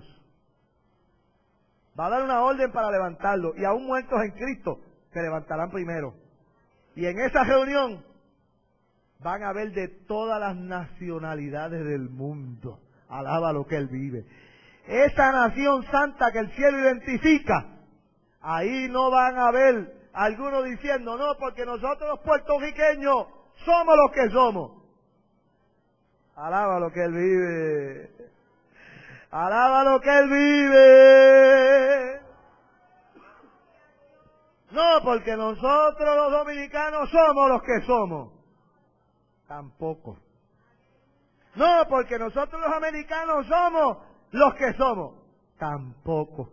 Va a dar una orden para levantarlos. Y aún muertos en Cristo se levantarán primero. Y en esa reunión van a ver de todas las nacionalidades del mundo. Alaba lo que Él vive. Esa nación santa que el cielo identifica, ahí no van a ver algunos diciendo, no, porque nosotros los puertorriqueños somos los que somos. Alaba lo que Él vive. Alaba lo que Él vive. No, porque nosotros los dominicanos somos los que somos. Tampoco. No, porque nosotros los americanos somos los que somos. Tampoco.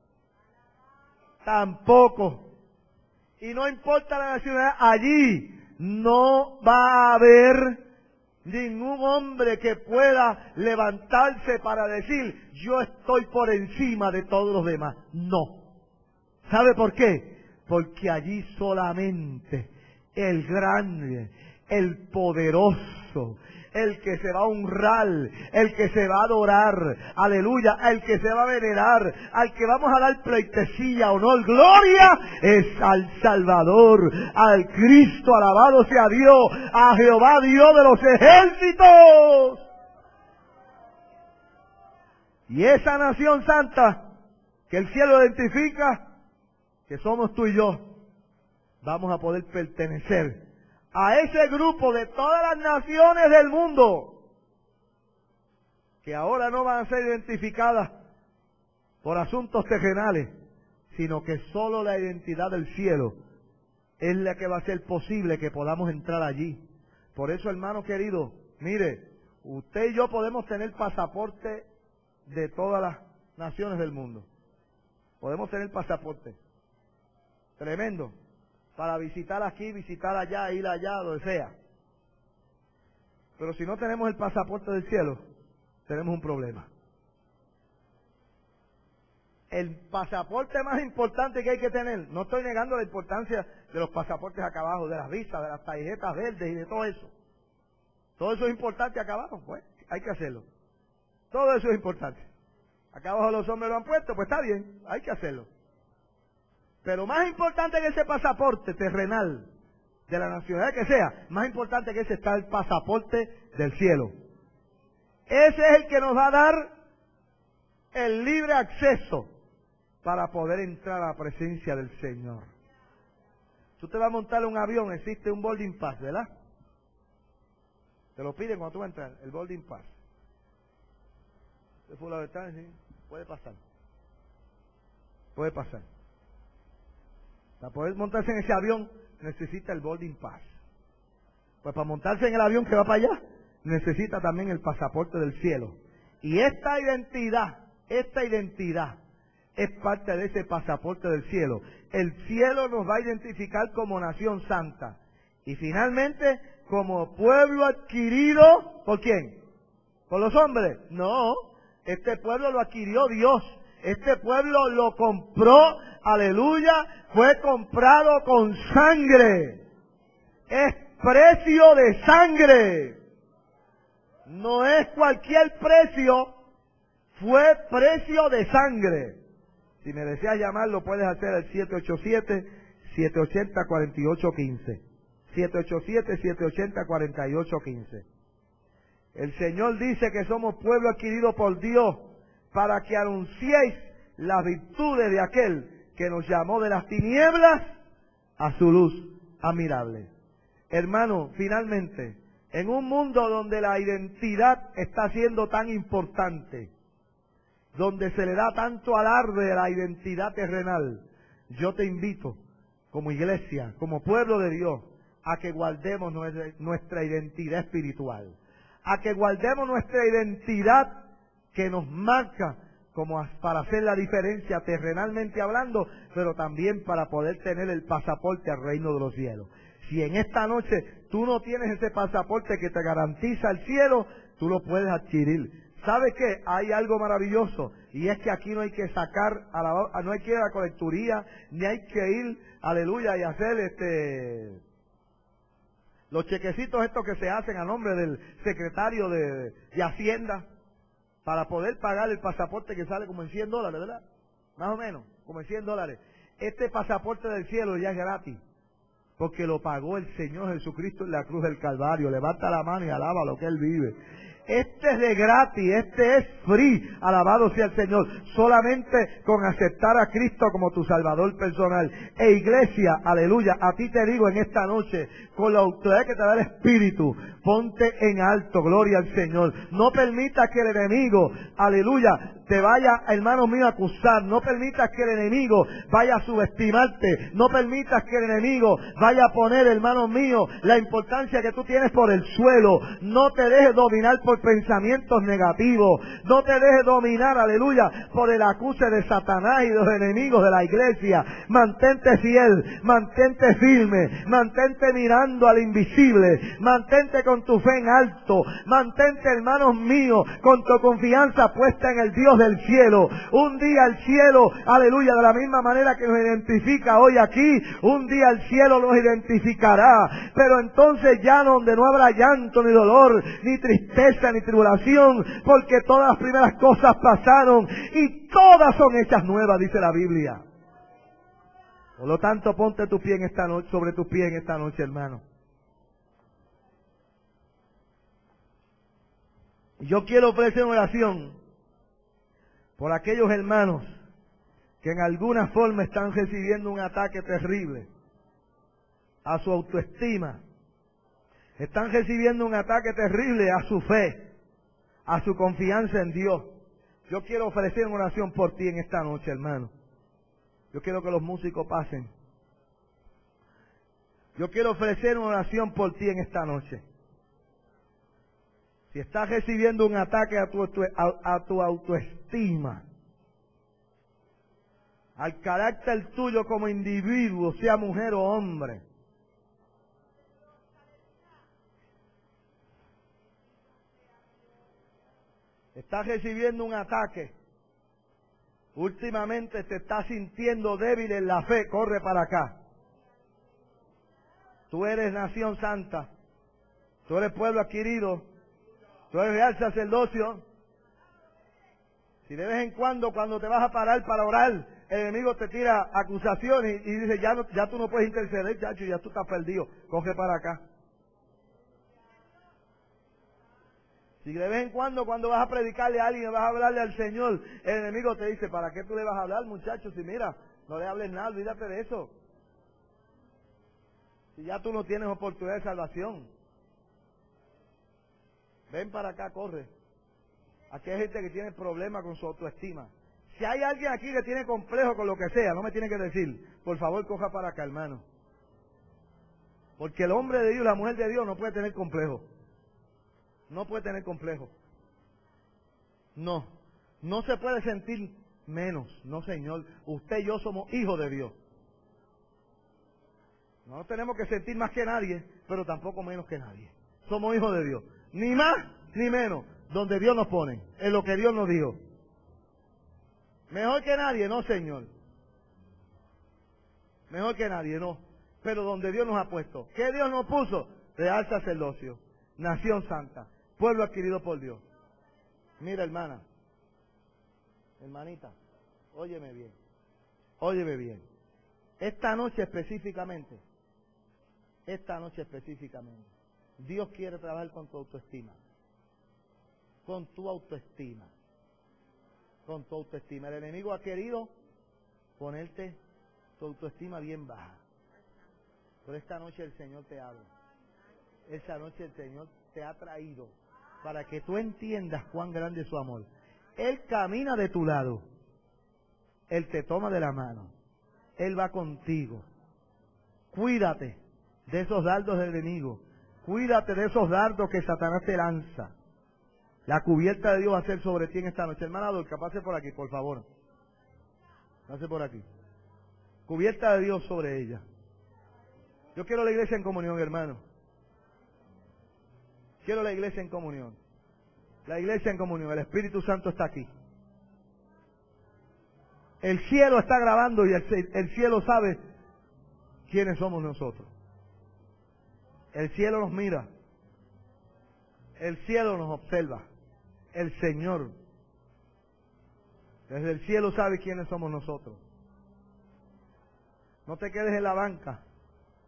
Tampoco. Y no importa la nacionalidad, allí no va a haber ningún hombre que pueda levantarse para decir, yo estoy por encima de todos los demás. No. ¿Sabe por qué? Porque allí solamente el grande, el poderoso, el que se va a honrar, el que se va a adorar, aleluya, el que se va a venerar, al que vamos a dar pleitesía, honor, gloria, es al Salvador, al Cristo, alabado sea Dios, a Jehová Dios de los ejércitos. Y esa nación santa que el cielo identifica, que somos tú y yo, vamos a poder pertenecer a ese grupo de todas las naciones del mundo que ahora no van a ser identificadas por asuntos terrenales, sino que solo la identidad del cielo es la que va a hacer posible que podamos entrar allí. Por eso, hermano querido, mire, usted y yo podemos tener pasaporte de todas las naciones del mundo. Podemos tener pasaporte. Tremendo. Para visitar aquí, visitar allá, ir allá, donde sea. Pero si no tenemos el pasaporte del cielo, tenemos un problema. El pasaporte más importante que hay que tener, no estoy negando la importancia de los pasaportes acá abajo, de las visas, de las tarjetas verdes y de todo eso. Todo eso es importante acá abajo, pues hay que hacerlo. Todo eso es importante. Acá abajo los hombres lo han puesto, pues está bien, hay que hacerlo. Pero más importante que ese pasaporte terrenal, de la nacionalidad que sea, más importante que ese está el pasaporte del cielo. Ese es el que nos va a dar el libre acceso para poder entrar a la presencia del Señor. Tú te vas a montar en un avión, existe un boarding pass, ¿verdad? Te lo piden cuando tú vas a entrar, el boarding pass. ¿Usted fue a la ventana? Sí, puede pasar. Puede pasar. Para poder montarse en ese avión necesita el boarding pass. Pues para montarse en el avión que va para allá, necesita también el pasaporte del cielo. Y esta identidad, esta identidad es parte de ese pasaporte del cielo. El cielo nos va a identificar como nación santa. Y finalmente, como pueblo adquirido, ¿por quién? ¿Por los hombres? No, este pueblo lo adquirió Dios. Este pueblo lo compró, aleluya, fue comprado con sangre. Es precio de sangre. No es cualquier precio, fue precio de sangre. Si me deseas llamarlo, puedes hacer al siete ocho siete, siete ocho cero, cuatro ocho uno cinco. siete ocho siete, siete ocho cero, cuatro ocho uno cinco. El Señor dice que somos pueblo adquirido por Dios para que anunciéis las virtudes de aquel que nos llamó de las tinieblas a su luz admirable. Hermano, finalmente, en un mundo donde la identidad está siendo tan importante, donde se le da tanto alarde a la identidad terrenal, yo te invito, como iglesia, como pueblo de Dios, a que guardemos nuestra, nuestra identidad espiritual, a que guardemos nuestra identidad que nos marca como para hacer la diferencia terrenalmente hablando, pero también para poder tener el pasaporte al reino de los cielos. Si en esta noche tú no tienes ese pasaporte que te garantiza el cielo, tú lo puedes adquirir. ¿Sabe qué? Hay algo maravilloso, y es que aquí no hay que sacar, a la, no hay que ir a la colecturía, ni hay que ir, aleluya, y hacer este los chequecitos estos que se hacen a nombre del secretario de, de Hacienda, para poder pagar el pasaporte que sale como en cien dólares, ¿verdad? Más o menos, como en cien dólares. Este pasaporte del cielo ya es gratis, porque lo pagó el Señor Jesucristo en la cruz del Calvario. Levanta la mano y alaba lo que Él vive. Este es de gratis, este es free. Alabado sea el Señor. Solamente con aceptar a Cristo como tu Salvador personal. E iglesia, aleluya, a ti te digo en esta noche, con la autoridad que te da el Espíritu, ponte en alto, gloria al Señor. No permitas que el enemigo, aleluya, te vaya, hermano mío, a acusar. No permitas que el enemigo vaya a subestimarte. No permitas que el enemigo vaya a poner, hermano mío, la importancia que tú tienes por el suelo. No te dejes dominar por pensamientos negativos. No te dejes dominar, aleluya, por el acuse de Satanás y de los enemigos de la iglesia. Mantente fiel, mantente firme, mantente mirando al invisible, mantente con tu fe en alto, mantente, hermanos míos, con tu confianza puesta en el Dios del cielo. Un día el cielo, aleluya, de la misma manera que nos identifica hoy aquí, un día el cielo nos identificará, pero entonces ya donde no habrá llanto, ni dolor, ni tristeza, ni tribulación, porque todas las primeras cosas pasaron y todas son hechas nuevas, dice la Biblia. Por lo tanto, ponte tu pie en esta noche, sobre tu pie en esta noche, hermano. Yo quiero ofrecer una oración por aquellos hermanos que en alguna forma están recibiendo un ataque terrible a su autoestima. Están recibiendo un ataque terrible a su fe, a su confianza en Dios. Yo quiero ofrecer una oración por ti en esta noche, hermano. Yo quiero que los músicos pasen. Yo quiero ofrecer una oración por ti en esta noche. Si estás recibiendo un ataque a tu, a, a tu autoestima, al carácter tuyo como individuo, sea mujer o hombre, estás recibiendo un ataque, últimamente te estás sintiendo débil en la fe, corre para acá. Tú eres nación santa, tú eres pueblo adquirido, tú eres real sacerdocio. Si de vez en cuando, cuando te vas a parar para orar, el enemigo te tira acusaciones y, y dice, ya, no, ya tú no puedes interceder, chacho, ya tú estás perdido, coge para acá. Si de vez en cuando, cuando vas a predicarle a alguien, vas a hablarle al Señor, el enemigo te dice, ¿para qué tú le vas a hablar, muchacho? Si mira, no le hables nada, olvídate de eso. Si ya tú no tienes oportunidad de salvación. Ven para acá, corre. Aquí hay gente que tiene problemas con su autoestima. Si hay alguien aquí que tiene complejo con lo que sea, no me tiene que decir, por favor coja para acá, hermano. Porque el hombre de Dios, la mujer de Dios no puede tener complejo. No puede tener complejo. No. No se puede sentir menos. No, Señor. Usted y yo somos hijos de Dios. No nos tenemos que sentir más que nadie, pero tampoco menos que nadie. Somos hijos de Dios. Ni más ni menos. Donde Dios nos pone. En lo que Dios nos dijo. Mejor que nadie, no, Señor. Mejor que nadie, no. Pero donde Dios nos ha puesto. ¿Qué Dios nos puso? Real sacerdocio. Nación santa. Pueblo adquirido por Dios. Mira, hermana. Hermanita. Óyeme bien. Óyeme bien. Esta noche específicamente. Esta noche específicamente. Dios quiere trabajar con tu autoestima. Con tu autoestima. Con tu autoestima. El enemigo ha querido ponerte tu autoestima bien baja. Pero esta noche el Señor te habla. Esta noche el Señor te ha traído para que tú entiendas cuán grande es su amor. Él camina de tu lado. Él te toma de la mano. Él va contigo. Cuídate de esos dardos del enemigo. Cuídate de esos dardos que Satanás te lanza. La cubierta de Dios va a ser sobre ti en esta noche. Hermana Dorca, pase por aquí, por favor. Pase por aquí. Cubierta de Dios sobre ella. Yo quiero la iglesia en comunión, hermano. Quiero la iglesia en comunión. La iglesia en comunión. El Espíritu Santo está aquí. El cielo está grabando y el, el cielo sabe quiénes somos nosotros. El cielo nos mira. El cielo nos observa. El Señor desde el cielo sabe quiénes somos nosotros. No te quedes en la banca.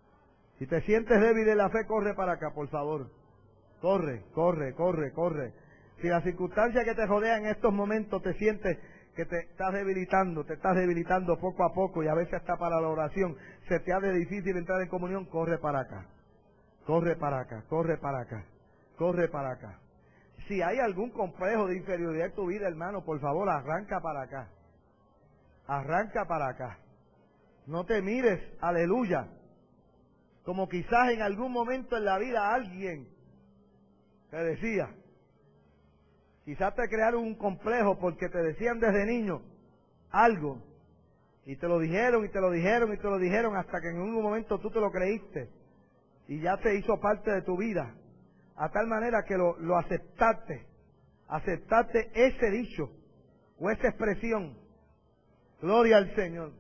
Si te sientes débil en la fe, corre para acá, por favor. Corre, corre, corre, corre. Si la circunstancia que te rodea en estos momentos te sientes que te estás debilitando, te estás debilitando poco a poco y a veces hasta para la oración, se te hace difícil entrar en comunión, corre para acá, corre para acá, corre para acá, corre para acá. Si hay algún complejo de inferioridad en tu vida, hermano, por favor, arranca para acá, arranca para acá. No te mires, aleluya, como quizás en algún momento en la vida alguien te decía. Quizás te crearon un complejo porque te decían desde niño algo. Y te lo dijeron, y te lo dijeron, y te lo dijeron hasta que en un momento tú te lo creíste. Y ya te hizo parte de tu vida. A tal manera que lo, lo aceptaste. Aceptaste ese dicho o esa expresión. Gloria al Señor.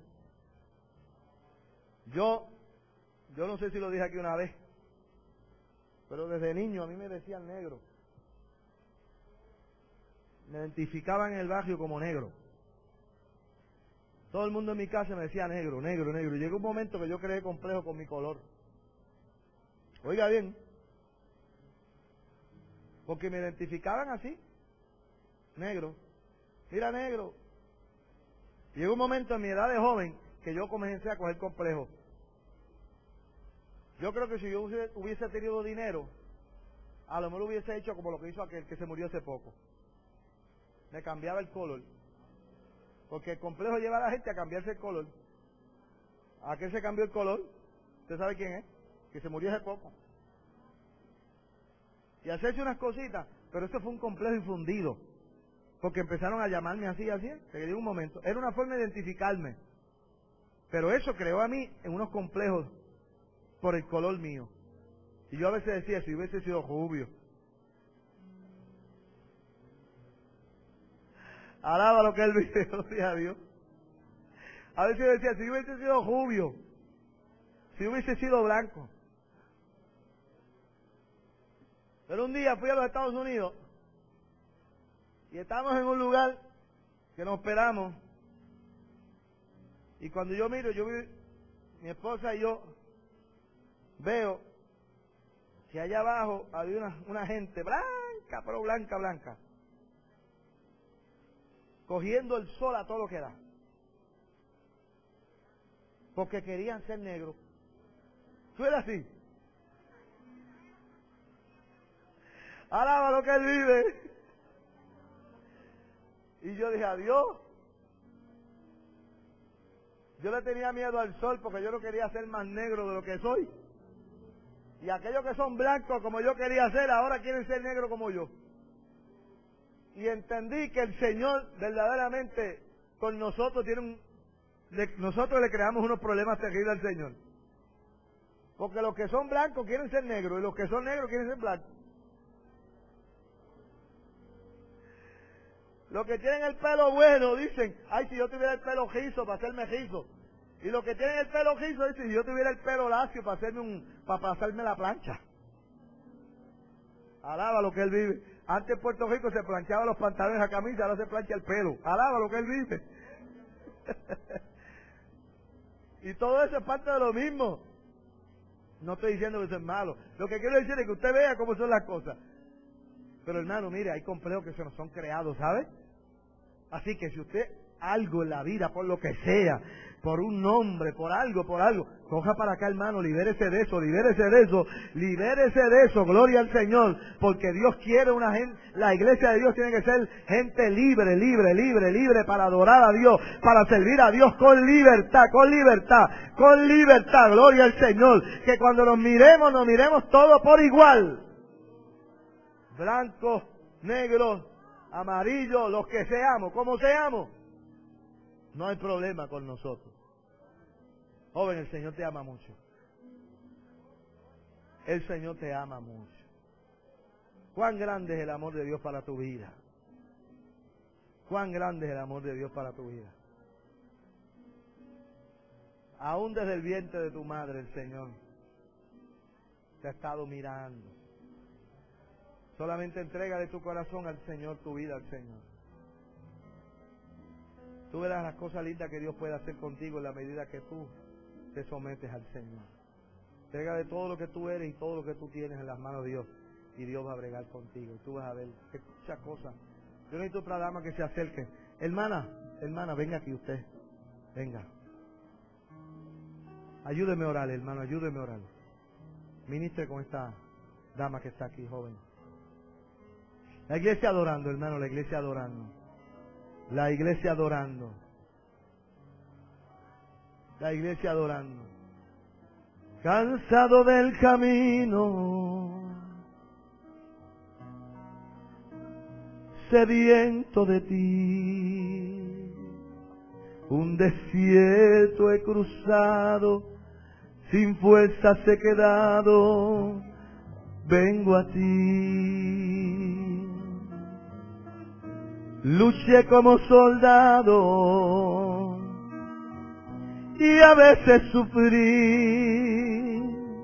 Yo, yo no sé si lo dije aquí una vez, pero desde niño a mí me decían negro. Me identificaban en el barrio como negro. Todo el mundo en mi casa me decía negro, negro, negro. Y llegó un momento que yo creé complejo con mi color. Oiga bien, porque me identificaban así, negro. Mira, negro. Y llegó un momento en mi edad de joven que yo comencé a coger complejo. Yo creo que si yo hubiese tenido dinero, a lo mejor hubiese hecho como lo que hizo aquel que se murió hace poco. Me cambiaba el color. Porque el complejo lleva a la gente a cambiarse el color. ¿A qué se cambió el color? ¿Usted sabe quién es? Que se murió hace poco. Y hacerse unas cositas, pero eso fue un complejo infundido. Porque empezaron a llamarme así, así, que llegó un momento. Era una forma de identificarme. Pero eso creó a mí en unos complejos por el color mío. Y yo a veces decía, si hubiese sido rubio. Alaba lo que él vive, gloria a Dios. A veces yo decía, si hubiese sido rubio, si hubiese sido blanco. Pero un día fui a los Estados Unidos y estábamos en un lugar que nos esperamos. Y cuando yo miro, yo vi, mi esposa y yo, veo que allá abajo había una, una gente blanca, pero blanca, blanca, cogiendo el sol a todo lo que da. Porque querían ser negros. ¿Tú eres así? Alaba lo que él vive. Y yo dije, adiós. Yo le tenía miedo al sol porque yo no quería ser más negro de lo que soy. Y aquellos que son blancos como yo quería ser, ahora quieren ser negros como yo. Y entendí que el Señor verdaderamente con nosotros tiene un... Le, nosotros le creamos unos problemas terribles al Señor. Porque los que son blancos quieren ser negros y los que son negros quieren ser blancos. Los que tienen el pelo bueno dicen, ay, si yo tuviera el pelo rizo para hacerme rizo. Y los que tienen el pelo rizo dicen, si yo tuviera el pelo lacio para hacerme un, para pasarme la plancha. Alaba lo que él vive. Antes en Puerto Rico se planchaba los pantalones, la camisa, ahora se plancha el pelo. Alaba lo que él vive. Y todo eso es parte de lo mismo. No estoy diciendo que eso es malo. Lo que quiero decir es que usted vea cómo son las cosas. Pero hermano, mire, hay complejos que se nos son creados, ¿sabe? Así que si usted algo en la vida, por lo que sea, por un nombre, por algo, por algo, coja para acá, hermano, libérese de eso, libérese de eso, libérese de eso, gloria al Señor, porque Dios quiere una gente, la iglesia de Dios tiene que ser gente libre, libre, libre, libre para adorar a Dios, para servir a Dios con libertad, con libertad, con libertad, gloria al Señor, que cuando nos miremos, nos miremos todos por igual. Blancos, negros, amarillos, los que seamos, como seamos, no hay problema con nosotros. Joven, el Señor te ama mucho. El Señor te ama mucho. Cuán grande es el amor de Dios para tu vida. Cuán grande es el amor de Dios para tu vida. Aún desde el vientre de tu madre, el Señor te ha estado mirando. Solamente entrega de tu corazón al Señor, tu vida al Señor. Tú verás las cosas lindas que Dios puede hacer contigo en la medida que tú te sometes al Señor. Entrega de todo lo que tú eres y todo lo que tú tienes en las manos de Dios. y Dios va a bregar contigo. Y tú vas a ver que muchas cosas. Yo necesito otra dama que se acerque. Hermana, hermana, venga aquí usted. Venga. Ayúdeme a orar, hermano, ayúdeme a orar. Ministre con esta dama que está aquí, joven. La iglesia adorando, hermano, la iglesia adorando. La iglesia adorando. La iglesia adorando. Cansado del camino, sediento de ti, un desierto he cruzado, sin fuerzas he quedado, vengo a ti. Luché como soldado y a veces sufrí,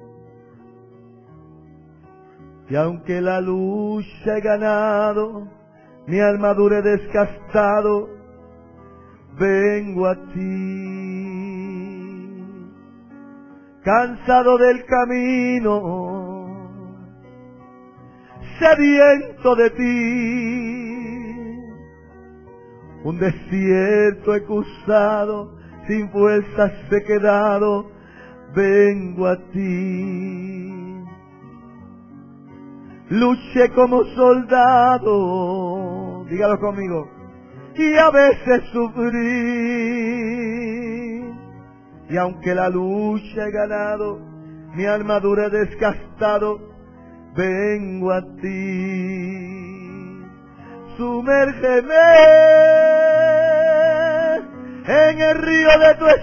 y aunque la lucha he ganado, mi armadura he desgastado, vengo a ti. Cansado del camino, sediento de ti, un desierto he cruzado, sin fuerzas he quedado, vengo a ti. Luché como soldado, dígalo conmigo, y a veces sufrí, y aunque la lucha he ganado, mi armadura he desgastado, vengo a ti. Sumérgeme en el río de tu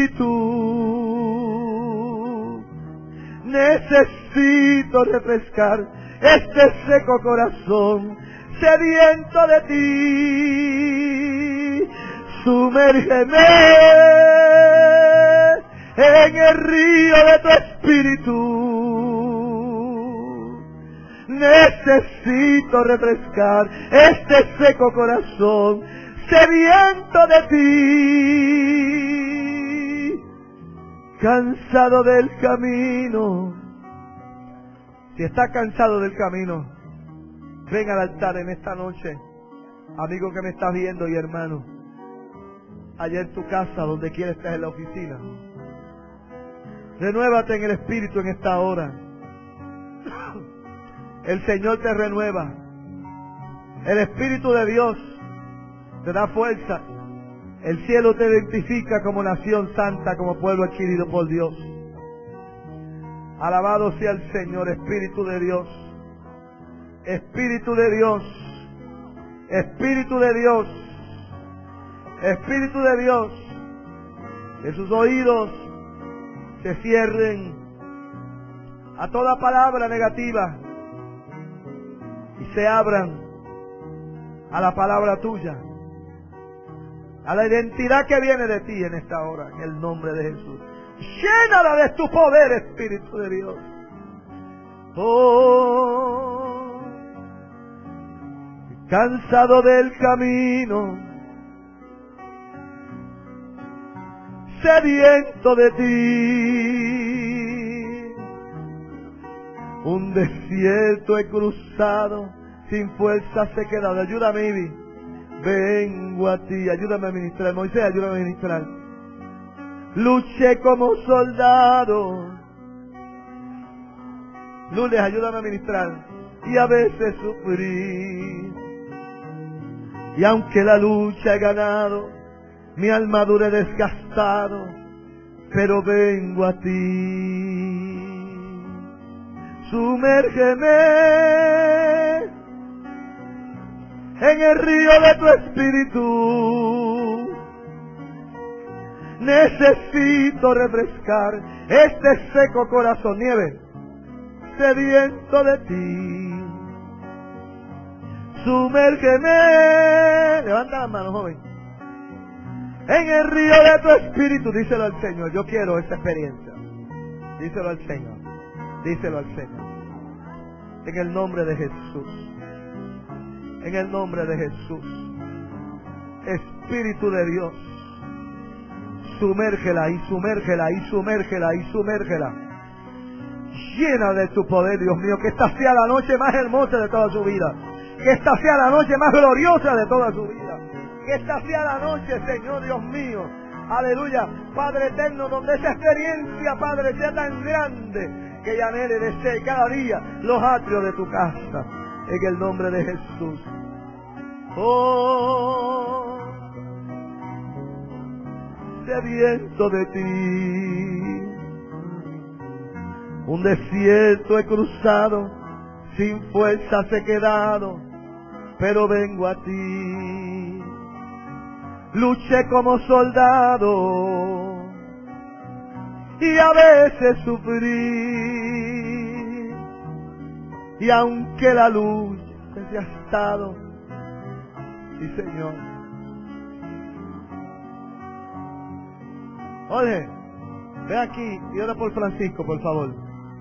espíritu, necesito refrescar este seco corazón sediento de ti. Sumérgeme en el río de tu espíritu, necesito refrescar este seco corazón sediento de ti. Cansado del camino. Si está cansado del camino, ven al altar en esta noche, amigo que me estás viendo y hermano, allá en tu casa, donde quieras estar, en la oficina. Renuévate en el Espíritu en esta hora. El Señor te renueva. El Espíritu de Dios te da fuerza. El cielo te identifica como nación santa, como pueblo adquirido por Dios. Alabado sea el Señor, Espíritu de Dios. Espíritu de Dios. Espíritu de Dios. Espíritu de Dios. Que sus oídos se cierren a toda palabra negativa y se abran a la palabra tuya, a la identidad que viene de ti en esta hora, en el nombre de Jesús. Llénala de tu poder, Espíritu de Dios. Oh, cansado del camino, sediento de ti, un desierto he cruzado, sin fuerzas he quedado. Ayúdame, Ivy. Vengo a ti, ayúdame a ministrar. Moisés, ayúdame a ministrar. Luché como soldado. Lourdes, ayúdame a ministrar. Y a veces sufrí. Y aunque la lucha he ganado, mi armadura he desgastado, pero vengo a ti. Sumérgeme en el río de tu espíritu. Necesito refrescar este seco corazón, nieve, sediento de ti. Sumérgeme, levanta las manos, joven, en el río de tu espíritu. Díselo al Señor, yo quiero esta experiencia. Díselo al Señor, díselo al Señor. En el nombre de Jesús, en el nombre de Jesús. Espíritu de Dios, sumérgela y sumérgela y sumérgela y sumérgela. Llena de tu poder, Dios mío, que esta sea la noche más hermosa de toda su vida. Que esta sea la noche más gloriosa de toda su vida. Que esta sea la noche, Señor Dios mío, aleluya, Padre eterno, donde esa experiencia, Padre, sea tan grande que ella anhele, desee cada día los atrios de tu casa, en el nombre de Jesús. Oh, sediento de ti, un desierto he cruzado, sin fuerzas he quedado, pero vengo a ti. Luché como soldado y a veces sufrí, y aunque la luz se ha estado, sí Señor. Oye, ve aquí y ora por Francisco, por favor.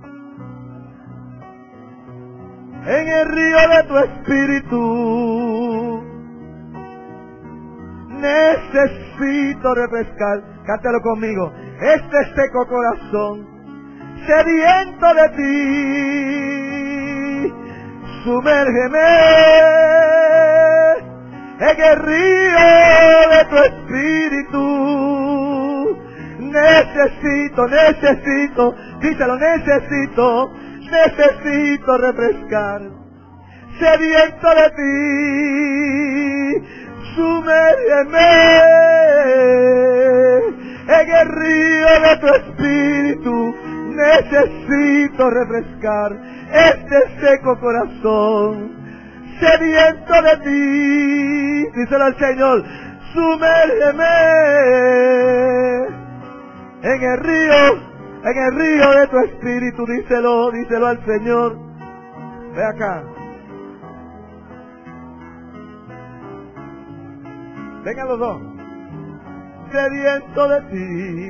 En el río de tu espíritu necesito refrescar, cántalo conmigo, este seco corazón sediento de ti. Sumérgeme en el río de tu espíritu. Necesito, necesito, díselo, necesito, necesito refrescar, sediento de ti. Sumérgeme en el río de tu espíritu. Necesito refrescar este seco corazón sediento de ti. Díselo al Señor, sumérgeme en el río, en el río de tu espíritu. Díselo, díselo al Señor. Ve acá. Vengan los dos. Sediento de ti,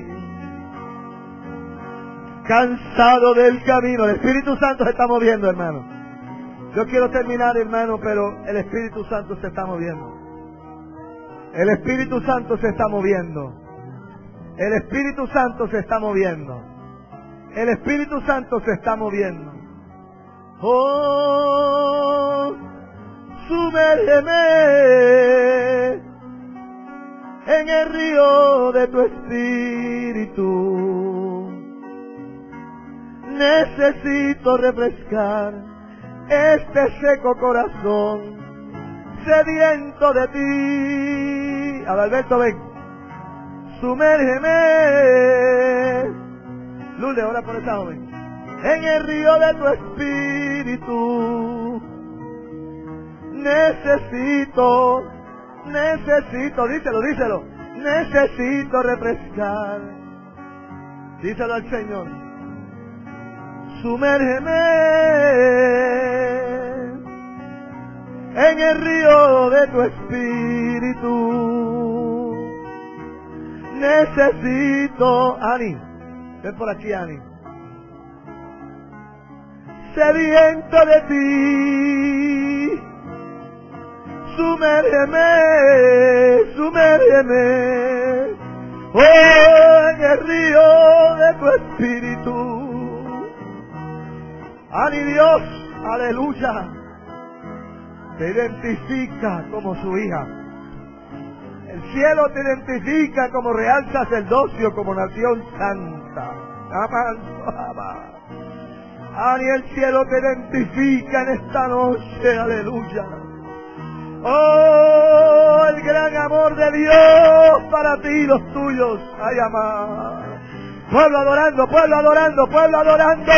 cansado del camino. El Espíritu Santo se está moviendo, hermano. Yo quiero terminar, hermano, pero el Espíritu Santo se está moviendo. El Espíritu Santo se está moviendo. El Espíritu Santo se está moviendo. El Espíritu Santo se está moviendo. Oh, sumérgeme en el río de tu espíritu. Necesito refrescar este seco corazón sediento de ti. Adalberto, ven. Sumérgeme. Lourdes, ora por esa joven. En el río de tu espíritu. Necesito, necesito, díselo, díselo. Necesito refrescar. Díselo al Señor. Sumérgeme en el río de tu espíritu. Necesito, Ani, ven por aquí, Ani. Sediento de ti. Sumérgeme, sumérgeme, oh, en el río de tu espíritu. Ani, Dios, aleluya, te identifica como su hija. El cielo te identifica como real sacerdocio, como nación santa. Ani, el cielo te identifica en esta noche, aleluya. Oh, el gran amor de Dios para ti y los tuyos. Ay, amado. Pueblo adorando, pueblo adorando, pueblo adorando.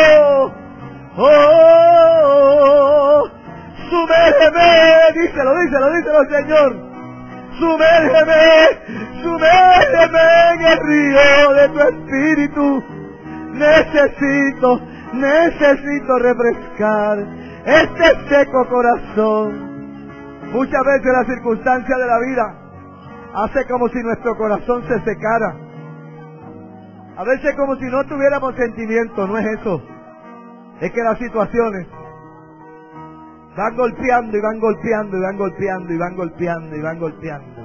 Oh, sumérgeme, díselo, díselo, díselo, Señor. Sumérgeme, sumérgeme en el río de tu espíritu. Necesito, necesito refrescar este seco corazón. Muchas veces la circunstancia de la vida hace como si nuestro corazón se secara. A veces como si no tuviéramos sentimiento. No es eso. Es que las situaciones van golpeando y van golpeando y van golpeando y van golpeando y van golpeando.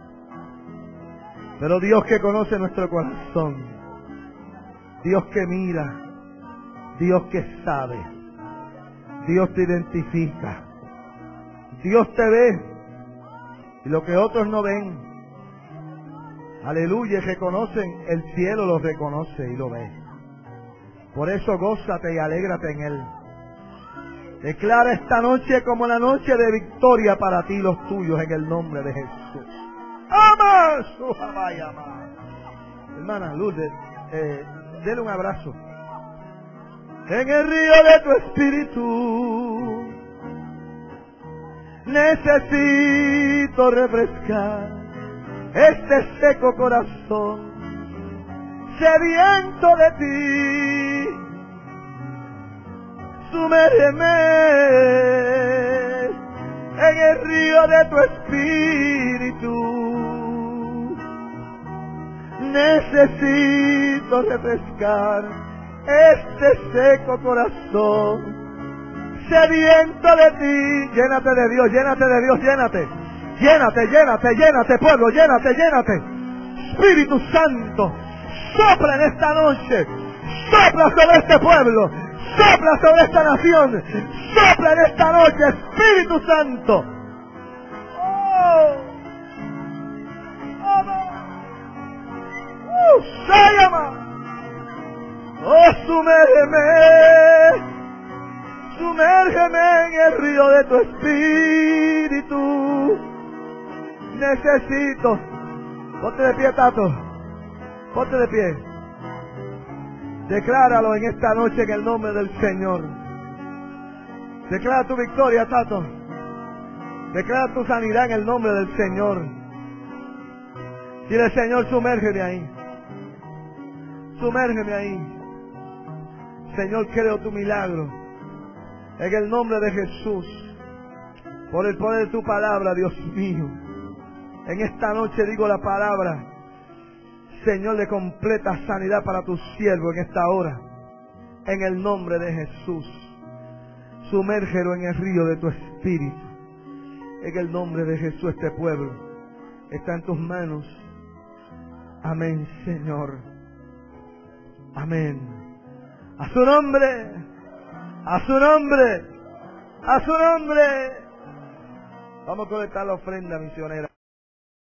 Pero Dios que conoce nuestro corazón, Dios que mira, Dios que sabe. Dios te identifica. Dios te ve. Y lo que otros no ven. Aleluya, reconocen. El cielo lo reconoce y lo ve. Por eso gózate y alégrate en Él. Declara esta noche como la noche de victoria para ti y los tuyos en el nombre de Jesús. ¡Ama! Hermana Lourdes, eh, dele un abrazo. En el río de tu espíritu necesito refrescar este seco corazón sediento de ti. Sumérgeme en el río de tu espíritu. Necesito refrescar este seco corazón sediento de ti. Llénate de Dios, llénate de Dios, llénate. Llénate, llénate, llénate, pueblo, llénate, llénate. Espíritu Santo, sopla en esta noche. Sopla sobre este pueblo. Sopla sobre esta nación. Sopla en esta noche, Espíritu Santo. Oh, oh, se llama. Oh, sumérgeme. Sumérgeme en el río de tu espíritu. Necesito. Ponte de pie, Tato. Ponte de pie. Decláralo en esta noche en el nombre del Señor. Declara tu victoria, Tato. Declara tu sanidad en el nombre del Señor. Dile, Señor, sumérgeme ahí. Sumérgeme ahí. Señor, creo tu milagro. En el nombre de Jesús. Por el poder de tu palabra, Dios mío. En esta noche digo la palabra. Señor, de completa sanidad para tu siervo en esta hora. En el nombre de Jesús. Sumérgelo en el río de tu espíritu. En el nombre de Jesús, este pueblo está en tus manos. Amén, Señor. Amén. A su nombre. A su nombre. A su nombre. Vamos a conectar la ofrenda misionera.